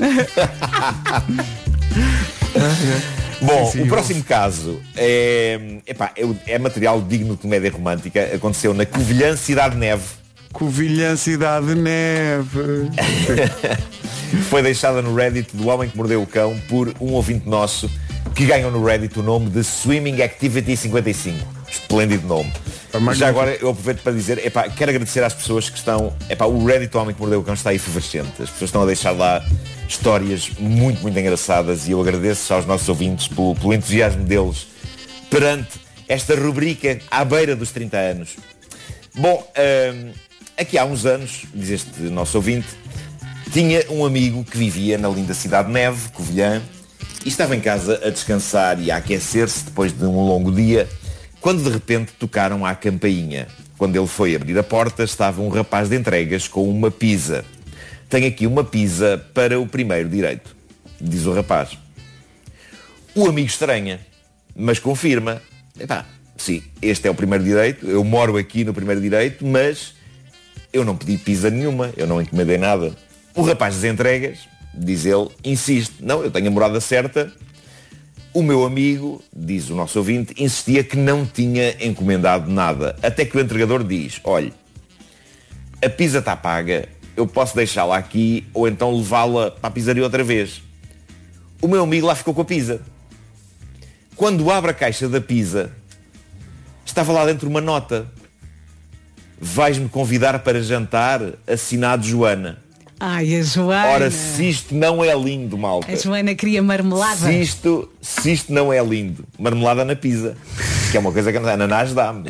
Bom, Sim, sim, o próximo caso é, epá, é, é material digno de comédia romântica. Aconteceu na Covilhã Cidade Neve. Covilhã Cidade Neve. Foi deixada no Reddit do Homem que Mordeu o Cão por um ouvinte nosso que ganhou no Reddit o nome de Swimming Activity cinquenta e cinco. Esplêndido nome. Já agora eu aproveito para dizer, epá, quero agradecer às pessoas que estão... Epá, o Reddit do Homem que Mordeu o Cão está efervescente. As pessoas estão a deixar lá histórias muito, muito engraçadas e eu agradeço aos nossos ouvintes pelo, pelo entusiasmo deles perante esta rubrica à beira dos trinta anos. Bom, hum, aqui há uns anos, diz este nosso ouvinte, tinha um amigo que vivia na linda cidade de Neve, Covilhã, e estava em casa a descansar e a aquecer-se depois de um longo dia, quando de repente tocaram à campainha. Quando ele foi abrir a porta, estava um rapaz de entregas com uma pizza. Tenho aqui uma pizza para o primeiro direito, diz o rapaz. O amigo estranha, mas confirma. Epá, sim, este é o primeiro direito, eu moro aqui no primeiro direito, mas eu não pedi pizza nenhuma, eu não encomendei nada. O rapaz das entregas, diz ele, insiste. Não, eu tenho a morada certa. O meu amigo, diz o nosso ouvinte, insistia que não tinha encomendado nada. Até que o entregador diz, olha, a pizza está paga, eu posso deixá-la aqui ou então levá-la para a pizzaria outra vez. O meu amigo lá ficou com a pizza. Quando abre a caixa da pizza, estava lá dentro uma nota. Vais-me convidar para jantar, assinado Joana. Ai, a Joana. Ora, se isto não é lindo, malta. A Joana queria marmelada. Se isto, se isto não é lindo, marmelada na pizza, que é uma coisa que a ananás dá-me.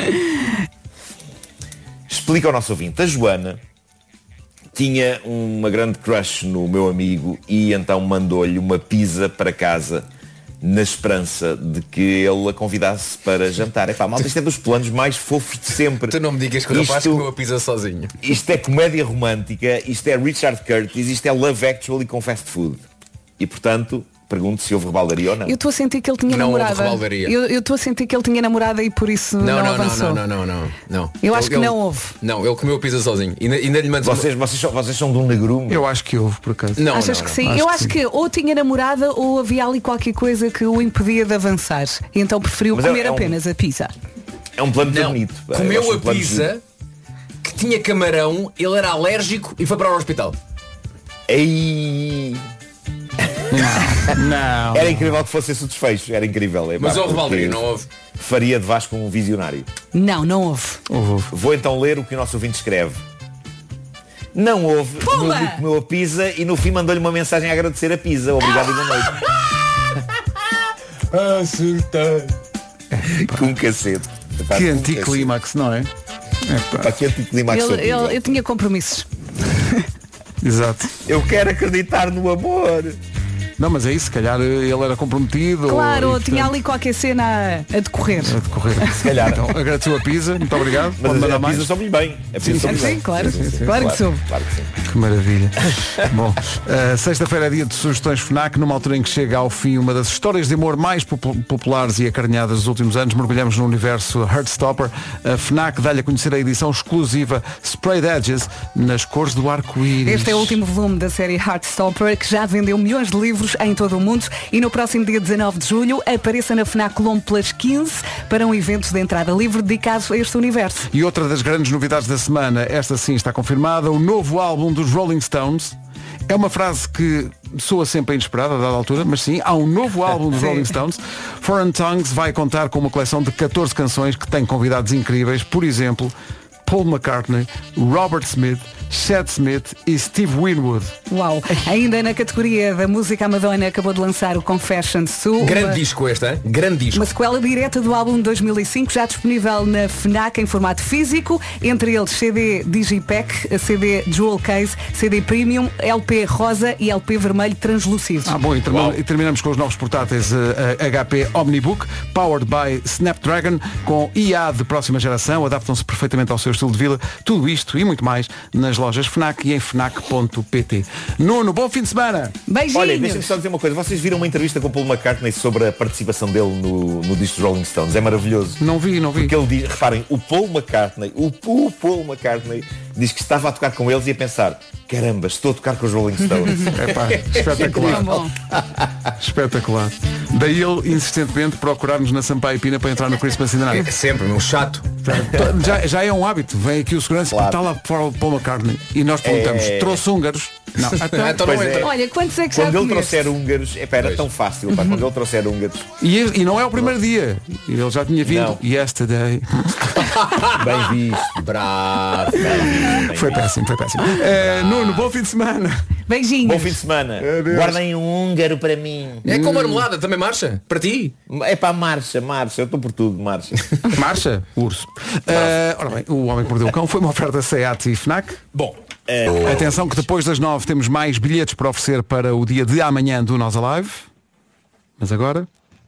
Explica ao nosso ouvinte. A Joana tinha uma grande crush no meu amigo e então mandou-lhe uma pizza para casa na esperança de que ele a convidasse para jantar. Epá, malta, isto é dos planos mais fofos de sempre. Tu não me digas que o rapaz comeu a pizza sozinho. Isto é comédia romântica, isto é Richard Curtis, isto é Love Actually com fast food. E portanto, pergunto se houve rebaldaria ou não. Eu estou a sentir que ele tinha não namorada. Houve rebaldaria. Eu estou a sentir que ele tinha namorada e por isso não, não, não avançou. Não, não, não, não, não. Eu ele, acho que ele, não houve. Não, ele comeu a pizza sozinho. E ainda lhe mandou. Vocês, vocês, são, vocês são de um negrume. Eu acho que houve, por acaso. Não, Achas não, que não. sim? Acho eu que acho sim. que ou tinha namorada ou havia ali qualquer coisa que o impedia de avançar. E então preferiu Mas comer é um- apenas a pizza. É um plano Não, bonito. Eu comeu acho um a plano pizza giro. que tinha camarão, ele era alérgico e foi para o hospital. Ei. Não. Era incrível que fosse esse o desfecho. Era incrível. É, Mas pá, houve rebaldaria, porque não houve. Faria de Vasco um visionário. Não, não houve. Houve, houve. Vou então ler o que o nosso ouvinte escreve. Não houve. O meu amigo comeu a pizza e no fim mandou-lhe uma mensagem a agradecer a pizza. Obrigado e boa noite. Acertei. Com um cacete. Epá, Que com um anticlímax, não é? cacete. Epá, que anticlímax Ele, horrível. ele- eu tinha compromissos. Exato. Eu quero acreditar no amor. Não, mas é isso, se calhar ele era comprometido. Claro, ou, e, tinha portanto, ali qualquer cena a, a decorrer. a decorrer. Se calhar. Então, agradeceu a pizza, muito obrigado. Mas Pode a, mandar a mais. pizza soube-lhe bem. A pizza Sim, soube-lhe sim, bem. claro. Sim, sim, sim, Claro que soube. Claro que sim. Que maravilha. Bom, uh, sexta-feira é dia de sugestões FNAC, numa altura em que chega ao fim uma das histórias de amor mais popu- populares e acarinhadas dos últimos anos. Mergulhamos no universo Heartstopper. A FNAC dá-lhe a conhecer a edição exclusiva Sprayed Edges nas cores do arco-íris. Este é o último volume da série Heartstopper, que já vendeu milhões de livros em todo o mundo e no próximo dia dezanove de julho apareça na FNAC Colombo pelas quinze para um evento de entrada livre dedicado a este universo. E outra das grandes novidades da semana, esta sim está confirmada, o novo álbum dos Rolling Stones. É uma frase que soa sempre inesperada a dada altura, mas sim, há um novo álbum dos Sim. Rolling Stones. Foreign Tongues vai contar com uma coleção de catorze canções que tem convidados incríveis, por exemplo, Paul McCartney, Robert Smith, Chad Smith e Steve Winwood. Uau! Ainda na categoria da música, a Madonna acabou de lançar o Confessions two. Grande uma, disco este, hein? Grande disco. uma sequela direta do álbum de dois mil e cinco, já disponível na FNAC em formato físico, entre eles C D Digipack, C D Jewel Case, C D Premium, L P rosa e L P vermelho translúcido. Ah, bom, e, termina- e terminamos com os novos portáteis eh, H P Omnibook, powered by Snapdragon, com I A de próxima geração, adaptam-se perfeitamente ao seu estilo de vida. Tudo isto e muito mais nas lojas FNAC e em fnac ponto pt. Nuno, bom fim de semana! Beijinhos! Olha, deixa-me só dizer uma coisa. Vocês viram uma entrevista com o Paul McCartney sobre a participação dele no, no disco dos Rolling Stones? É maravilhoso. Não vi, não vi. Porque ele diz, reparem, o Paul McCartney, o, o Paul McCartney diz que estava a tocar com eles e a pensar, caramba, estou a tocar com os Rolling Stones. Epá, espetacular. Tão bom. Espetacular. Daí ele insistentemente procurar-nos na Sampaio Pina para entrar no Christmas in the Night. É sempre, meu chato. Já, já é um hábito. Vem aqui o segurança Claro. e está lá fora o Paul McCartney. E nós perguntamos, É. trouxe húngaros? Não. Então, Então Pois não é. entra. Olha, quantos é que já Quando ele comeste? trouxer húngaros, epá, era tão fácil, pá, quando ele trouxer húngaros, e, e não é o primeiro dia. Ele já tinha vindo Não. yesterday. bem visto. Bravo. Foi péssimo, foi péssimo. Eh, Nuno, bom fim de semana. Beijinhos! Bom fim de semana. Adeus. Guardem um húngaro para mim. É com marmelada, também marcha? Para ti? É para marcha, marcha. Eu estou por tudo, marcha. Marcha, urso. Eh, ora bem, o Homem que Mordeu o Cão foi uma oferta SEAT e FNAC. Bom, Atenção que depois das nove temos mais bilhetes para oferecer para o dia de amanhã do Nós Alive. Mas agora...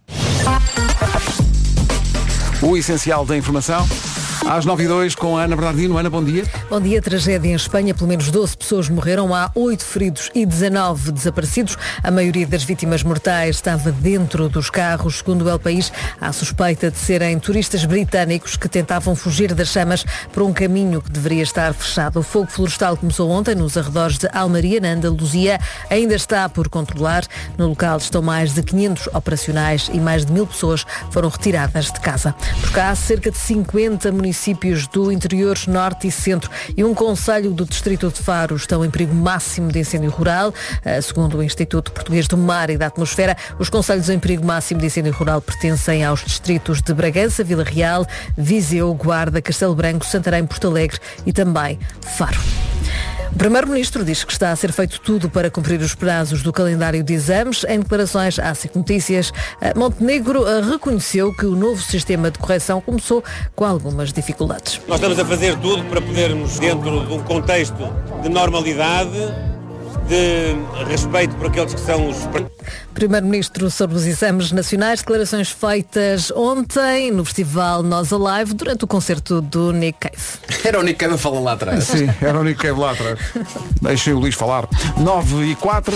O essencial da informação. Às nove e dois com a Ana Bernardino. Ana, bom dia. Bom dia, tragédia em Espanha. Pelo menos doze pessoas morreram, há oito feridos e dezanove desaparecidos. A maioria das vítimas mortais estava dentro dos carros. Segundo o El País, há suspeita de serem turistas britânicos que tentavam fugir das chamas por um caminho que deveria estar fechado. O fogo florestal começou ontem nos arredores de Almeria, na Andaluzia. Ainda está por controlar. No local estão mais de quinhentos operacionais e mais de mil pessoas foram retiradas de casa. Por cá, cerca de cinquenta municípios municípios do interior, norte e centro e um concelho do distrito de Faro estão em perigo máximo de incêndio rural. Segundo o Instituto Português do Mar e da Atmosfera, os concelhos em perigo máximo de incêndio rural pertencem aos distritos de Bragança, Vila Real, Viseu, Guarda, Castelo Branco, Santarém, Porto Alegre e também Faro. O Primeiro-Ministro diz que está a ser feito tudo para cumprir os prazos do calendário de exames. Em declarações à SIC Notícias, Montenegro reconheceu que o novo sistema de correção começou com algumas dificuldades. Nós estamos a fazer tudo para podermos, dentro de um contexto de normalidade, de respeito por aqueles que são os... Primeiro-Ministro sobre os exames nacionais, declarações feitas ontem no festival Nós Alive durante o concerto do Nick Cave. Era o Nick Cave a falar lá atrás. Sim, era o Nick Cave lá atrás. Deixem o Luís falar. nove e quatro.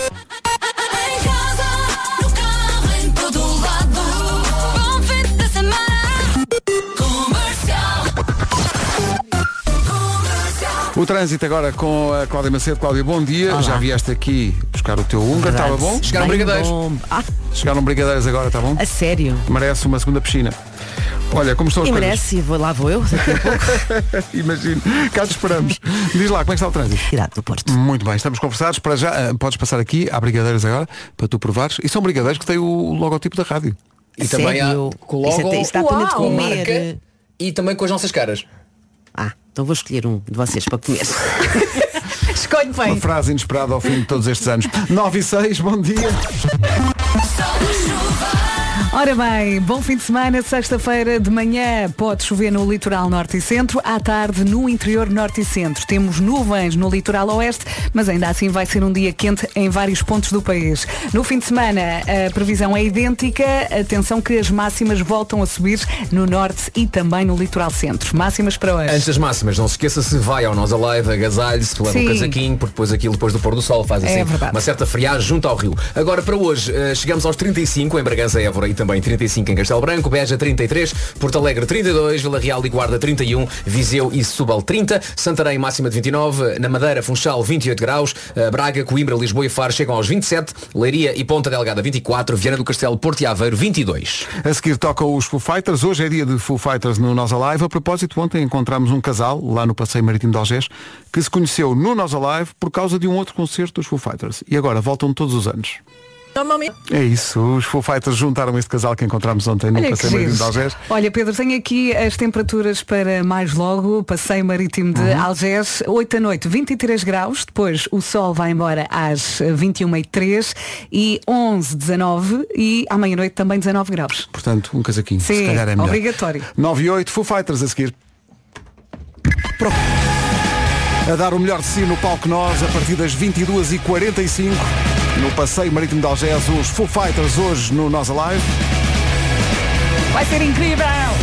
O trânsito agora com a Cláudia Macedo. Cláudia, bom dia. Olá. Já vieste aqui buscar o teu Unga, estava bom? Chegaram brigadeiros. Ah, Chegaram brigadeiros agora, está bom? a sério? Merece uma segunda piscina. Olha, como estão as E coisas? merece, vou, lá vou eu, daqui a pouco. Imagino. Cá te esperamos. Diz lá, como é que está o trânsito? Cidade do Porto. Muito bem, estamos conversados. Para já, ah, podes passar aqui, há brigadeiros agora, para tu provares. E são brigadeiros que têm o logotipo da rádio. E A também há sério? com o Isso logo, até- isso dá pena de com a comer. marca e também com as nossas caras. Ah, então vou escolher um de vocês para comer. Escolhe bem. Uma frase inesperada ao fim de todos estes anos. nove e seis, bom dia. Ora bem, bom fim de semana. Sexta-feira de manhã pode chover no litoral norte e centro, à tarde no interior norte e centro. Temos nuvens no litoral oeste, mas ainda assim vai ser um dia quente em vários pontos do país. No fim de semana a previsão é idêntica. Atenção que as máximas voltam a subir no norte e também no litoral centro. Máximas para hoje. Antes das máximas, não se esqueça, se vai ao Nós Alive, agasalhe-se, leva um Sim. casaquinho, porque depois aquilo depois do pôr do sol faz É assim verdade. uma certa friagem junto ao rio. Agora para hoje, eh, chegamos aos trinta e cinco em Bragança, Évora e também trinta e cinco em Castelo Branco, Beja trinta e três, Porto Alegre trinta e dois, Vila Real e Guarda trinta e um, Viseu e Setúbal trinta, Santarém máxima de vinte e nove, na Madeira, Funchal vinte e oito graus, eh, Braga, Coimbra, Lisboa e Faro chegam aos vinte e sete, Leiria e Ponta Delgada vinte e quatro, Viana do Castelo, Porto e Aveiro vinte e dois. A seguir tocam os Foo Fighters. Hoje é dia de Foo Fighters no Nós Alive. A propósito, ontem encontramos um casal lá no Passeio Marítimo de Algés que se conheceu no Nós Alive por causa de um outro concerto dos Foo Fighters. E agora voltam todos os anos. É isso, os Foo Fighters juntaram este casal que encontramos ontem no Olha que Passeio Marítimo de giro. Algés. Olha, Pedro, tenho aqui as temperaturas para mais logo, Passeio Marítimo de Uhum. Algés, oito da noite, vinte e três graus, depois o sol vai embora às vinte e uma e três e onze, dezanove e à meia-noite também dezanove graus. Portanto, um casaquinho. Sim, se calhar é melhor. obrigatório. nove e oito, Foo Fighters a seguir. Pro- A dar o melhor de si no palco Nós, a partir das vinte e duas e quarenta e cinco, no Passeio Marítimo de Algés, os Foo Fighters hoje no Nós Alive. Vai ser incrível!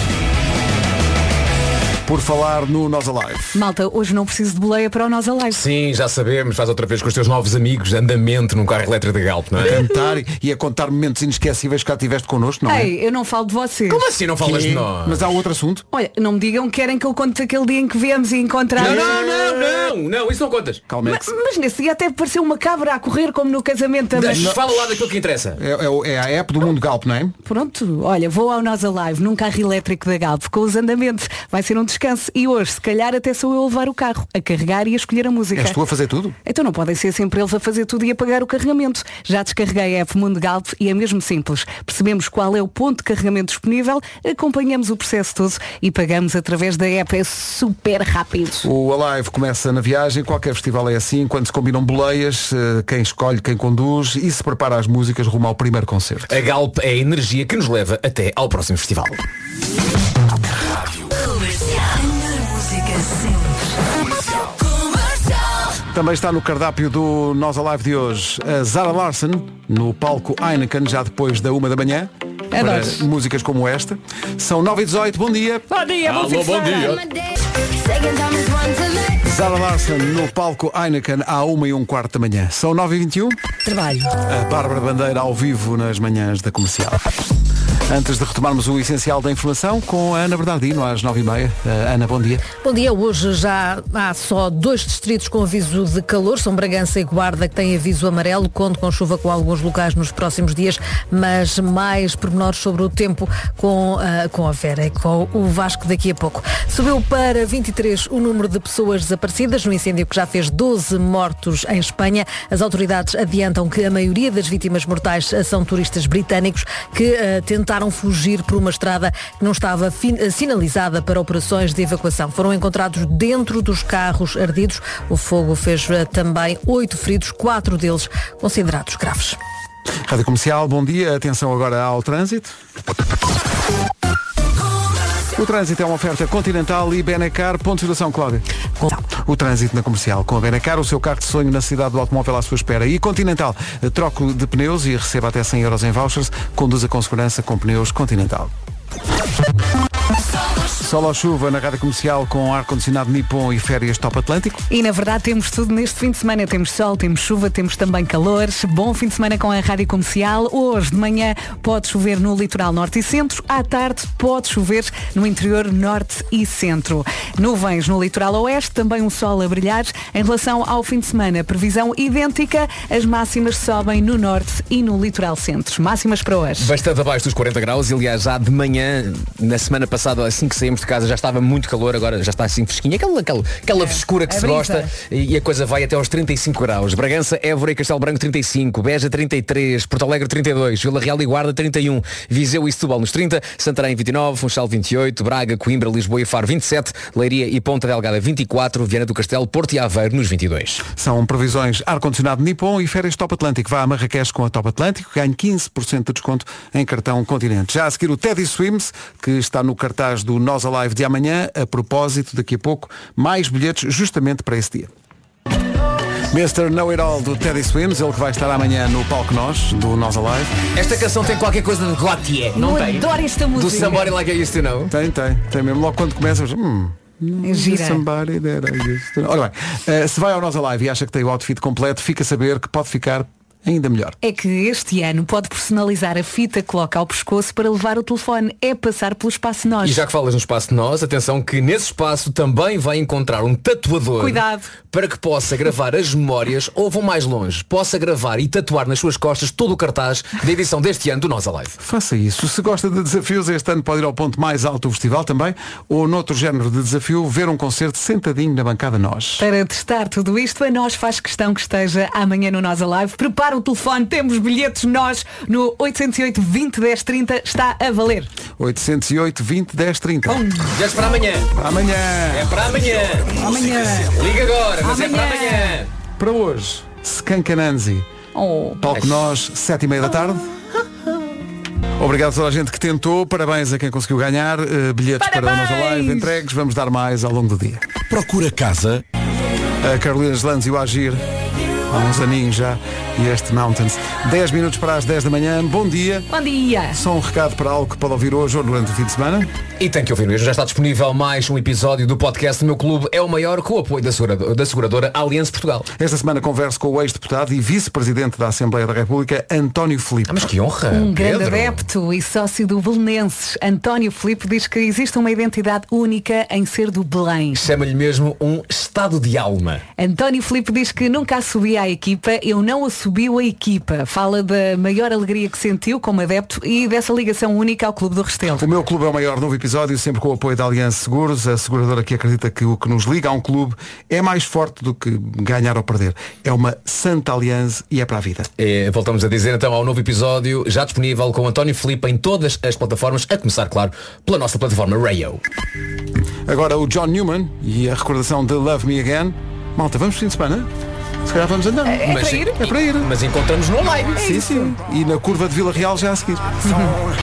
Por falar no Nós Alive. Malta, hoje não preciso de boleia para o Nós Alive. Sim, já sabemos, faz outra vez com os teus novos amigos, andamento num carro elétrico da Galp, não A é? cantar e a contar momentos inesquecíveis que cá tiveste connosco, não é? Ei, eu não falo de vocês. Como assim não falas Que- de nós? Mas há outro assunto. Olha, não me digam que querem que eu conte aquele dia em que viemos e encontramos. Não, não, não, não, não, isso não contas. Calma. Mas, mas nesse dia até pareceu uma cabra a correr como no casamento também. Deixa, fala lá daquilo que interessa. É, é o- é a app do Mundo Galp, não é? Pronto, olha, vou ao Nós Alive num carro elétrico da Galp com os andamentos. Vai ser um descanso. E hoje, se calhar, até sou eu a levar o carro, a carregar e a escolher a música. És tu a fazer tudo? Então não podem ser sempre eles a fazer tudo e a pagar o carregamento. Já descarreguei a app Mundo Galp e é mesmo simples. Percebemos qual é o ponto de carregamento disponível, acompanhamos o processo todo e pagamos através da app. É super rápido. O Alive começa na viagem, qualquer festival é assim, quando se combinam boleias, eh, quem escolhe, quem conduz e se prepara as músicas rumo ao primeiro concerto. A Galp é a energia que nos leva até ao próximo festival. Também está no cardápio do Nós Alive de hoje a Zara Larsson, no palco Heineken, já depois da uma da manhã, para Adoro. músicas como esta. São nove e dezoito, bom dia. Bom dia, bom fim de semana. Zara Larsson no palco Heineken à uma e um quarto da manhã. São nove e vinte e um. Trabalho. A Bárbara Bandeira ao vivo nas manhãs da Comercial. Antes de retomarmos o essencial da informação com a Ana Bernardino, às nove e meia. Uh, Ana, bom dia. Bom dia. Hoje já há só dois distritos com aviso de calor. São Bragança e Guarda, que têm aviso amarelo. Conto com chuva com alguns locais nos próximos dias, mas mais pormenores sobre o tempo com, uh, com a Vera e com o Vasco daqui a pouco. Subiu para vinte e três o número de pessoas desaparecidas no incêndio que já fez doze mortos em Espanha. As autoridades adiantam que a maioria das vítimas mortais são turistas britânicos que uh, tentaram fugir por uma estrada que não estava fin- sinalizada para operações de evacuação. Foram encontrados dentro dos carros ardidos. O fogo fez uh, também oito feridos, quatro deles considerados graves. Rádio Comercial, bom dia. Atenção agora ao trânsito. O trânsito é uma oferta Continental e Benacar. Ponto de situação, Cláudia. O trânsito na Comercial com a Benacar, o seu carro de sonho na cidade do automóvel à sua espera. E Continental, troco de pneus e receba até cem euros em vouchers. Conduza com segurança com pneus Continental. Sol ou chuva na Rádio Comercial com ar-condicionado Nippon e férias Top Atlântico. E na verdade temos tudo neste fim de semana. Temos sol, temos chuva, temos também calor. Bom fim de semana com a Rádio Comercial. Hoje de manhã pode chover no litoral norte e centro. À tarde pode chover no interior norte e centro. Nuvens no litoral oeste, também um sol a brilhar. Em relação ao fim de semana, previsão idêntica. As máximas sobem no norte e no litoral centro. Máximas para hoje. Bastante abaixo dos quarenta graus. E, aliás, já de manhã, na semana passada, assim que saímos de casa, já estava muito calor, agora já está assim fresquinho. Aquela, aquela, aquela frescura que a se brisa. gosta e a coisa vai até aos trinta e cinco graus. Bragança, Évora e Castelo Branco trinta e cinco, Beja trinta e três, Porto Alegre trinta e dois, Vila Real e Guarda trinta e um, Viseu e Setúbal nos trinta, Santarém vinte e nove, Funchal vinte e oito, Braga, Coimbra, Lisboa e Faro vinte e sete, Leiria e Ponta Delgada vinte e quatro, Viana do Castelo, Porto e Aveiro nos vinte e dois. São previsões ar-condicionado Nippon e férias Top Atlântico. Vá a Marrakech com a Top Atlântico, ganhe quinze por cento de desconto em cartão Continente. Já a seguir o Teddy Swims, que está no cartaz do Nós Alive de amanhã. A propósito, daqui a pouco, mais bilhetes justamente para esse dia. mister Know It All do Teddy Swims, ele que vai estar amanhã no palco Nós, do Nós Alive. Esta canção tem qualquer coisa de Gautier, não Eu tem? adoro esta música. Do Somebody Like I Used to Know. Tem, tem, tem mesmo. Logo quando começa, hum, É gira. somebody that I used to know. Ora bem, uh, se vai ao Nós Alive e acha que tem o outfit completo, fica a saber que pode ficar ainda melhor. É que este ano pode personalizar a fita que coloca ao pescoço para levar o telefone. É passar pelo espaço Nós. E já que falas no espaço Nós, atenção que nesse espaço também vai encontrar um tatuador. Cuidado. Para que possa gravar as memórias, ou vou mais longe, possa gravar e tatuar nas suas costas todo o cartaz da edição deste ano do Nós Alive. Faça isso. Se gosta de desafios, este ano pode ir ao ponto mais alto do festival também, ou noutro género de desafio, ver um concerto sentadinho na bancada Nós. Para testar tudo isto, a Nós faz questão que esteja amanhã no Nós Alive. Prepara o telefone, temos bilhetes Nós no oito zero oito, vinte, dez, trinta. Está a valer. oito zero oito, vinte, dez, trinta. Já é para amanhã. Para amanhã. É para amanhã. Amanhã. Liga agora, mas Amanhã. é para amanhã. Para hoje, Skankananzi. Oh. Palco Nós, sete e meia da tarde. Obrigado a toda a gente que tentou. Parabéns a quem conseguiu ganhar. Uh, bilhetes Parabéns. para a Nós Alive entregues. Vamos dar mais ao longo do dia. Procura casa. A Carolina Deslandes e o Agir. Há uns aninhos já. E este Mountains. dez minutos para as dez da manhã. Bom dia. Bom dia. Só um recado para algo que pode ouvir hoje ou durante o fim de semana. E tem que ouvir mesmo. Já está disponível mais um episódio do podcast do Meu Clube é o Maior, com o apoio da seguradora, da seguradora Allianz Portugal. Esta semana converso com o ex-deputado e vice-presidente da Assembleia da República, António Filipe. Ah, mas que honra. Um grande Pedro. adepto e sócio do Belenenses, António Filipe, diz que existe uma identidade única em ser do Belém. Chama-lhe mesmo um estado de alma. António Filipe diz que nunca assobia a equipa, eu não assobio a equipa. Fala da maior alegria que sentiu como adepto e dessa ligação única ao Clube do Restelo. O Meu Clube é o Maior, novo episódio, sempre com o apoio da Aliança Seguros, a seguradora que acredita que o que nos liga a um clube é mais forte do que ganhar ou perder. É uma santa aliança e é para a vida. É, voltamos a dizer então ao novo episódio, já disponível com António Filipe em todas as plataformas, a começar, claro, pela nossa plataforma Rayo. Agora o John Newman e a recordação de Love Me Again. Malta, vamos fim de semana? Se calhar vamos andar. É, é mas, para ir? É para ir. Mas encontramos no live. Sim, sim. E na curva de Vila Real já a seguir.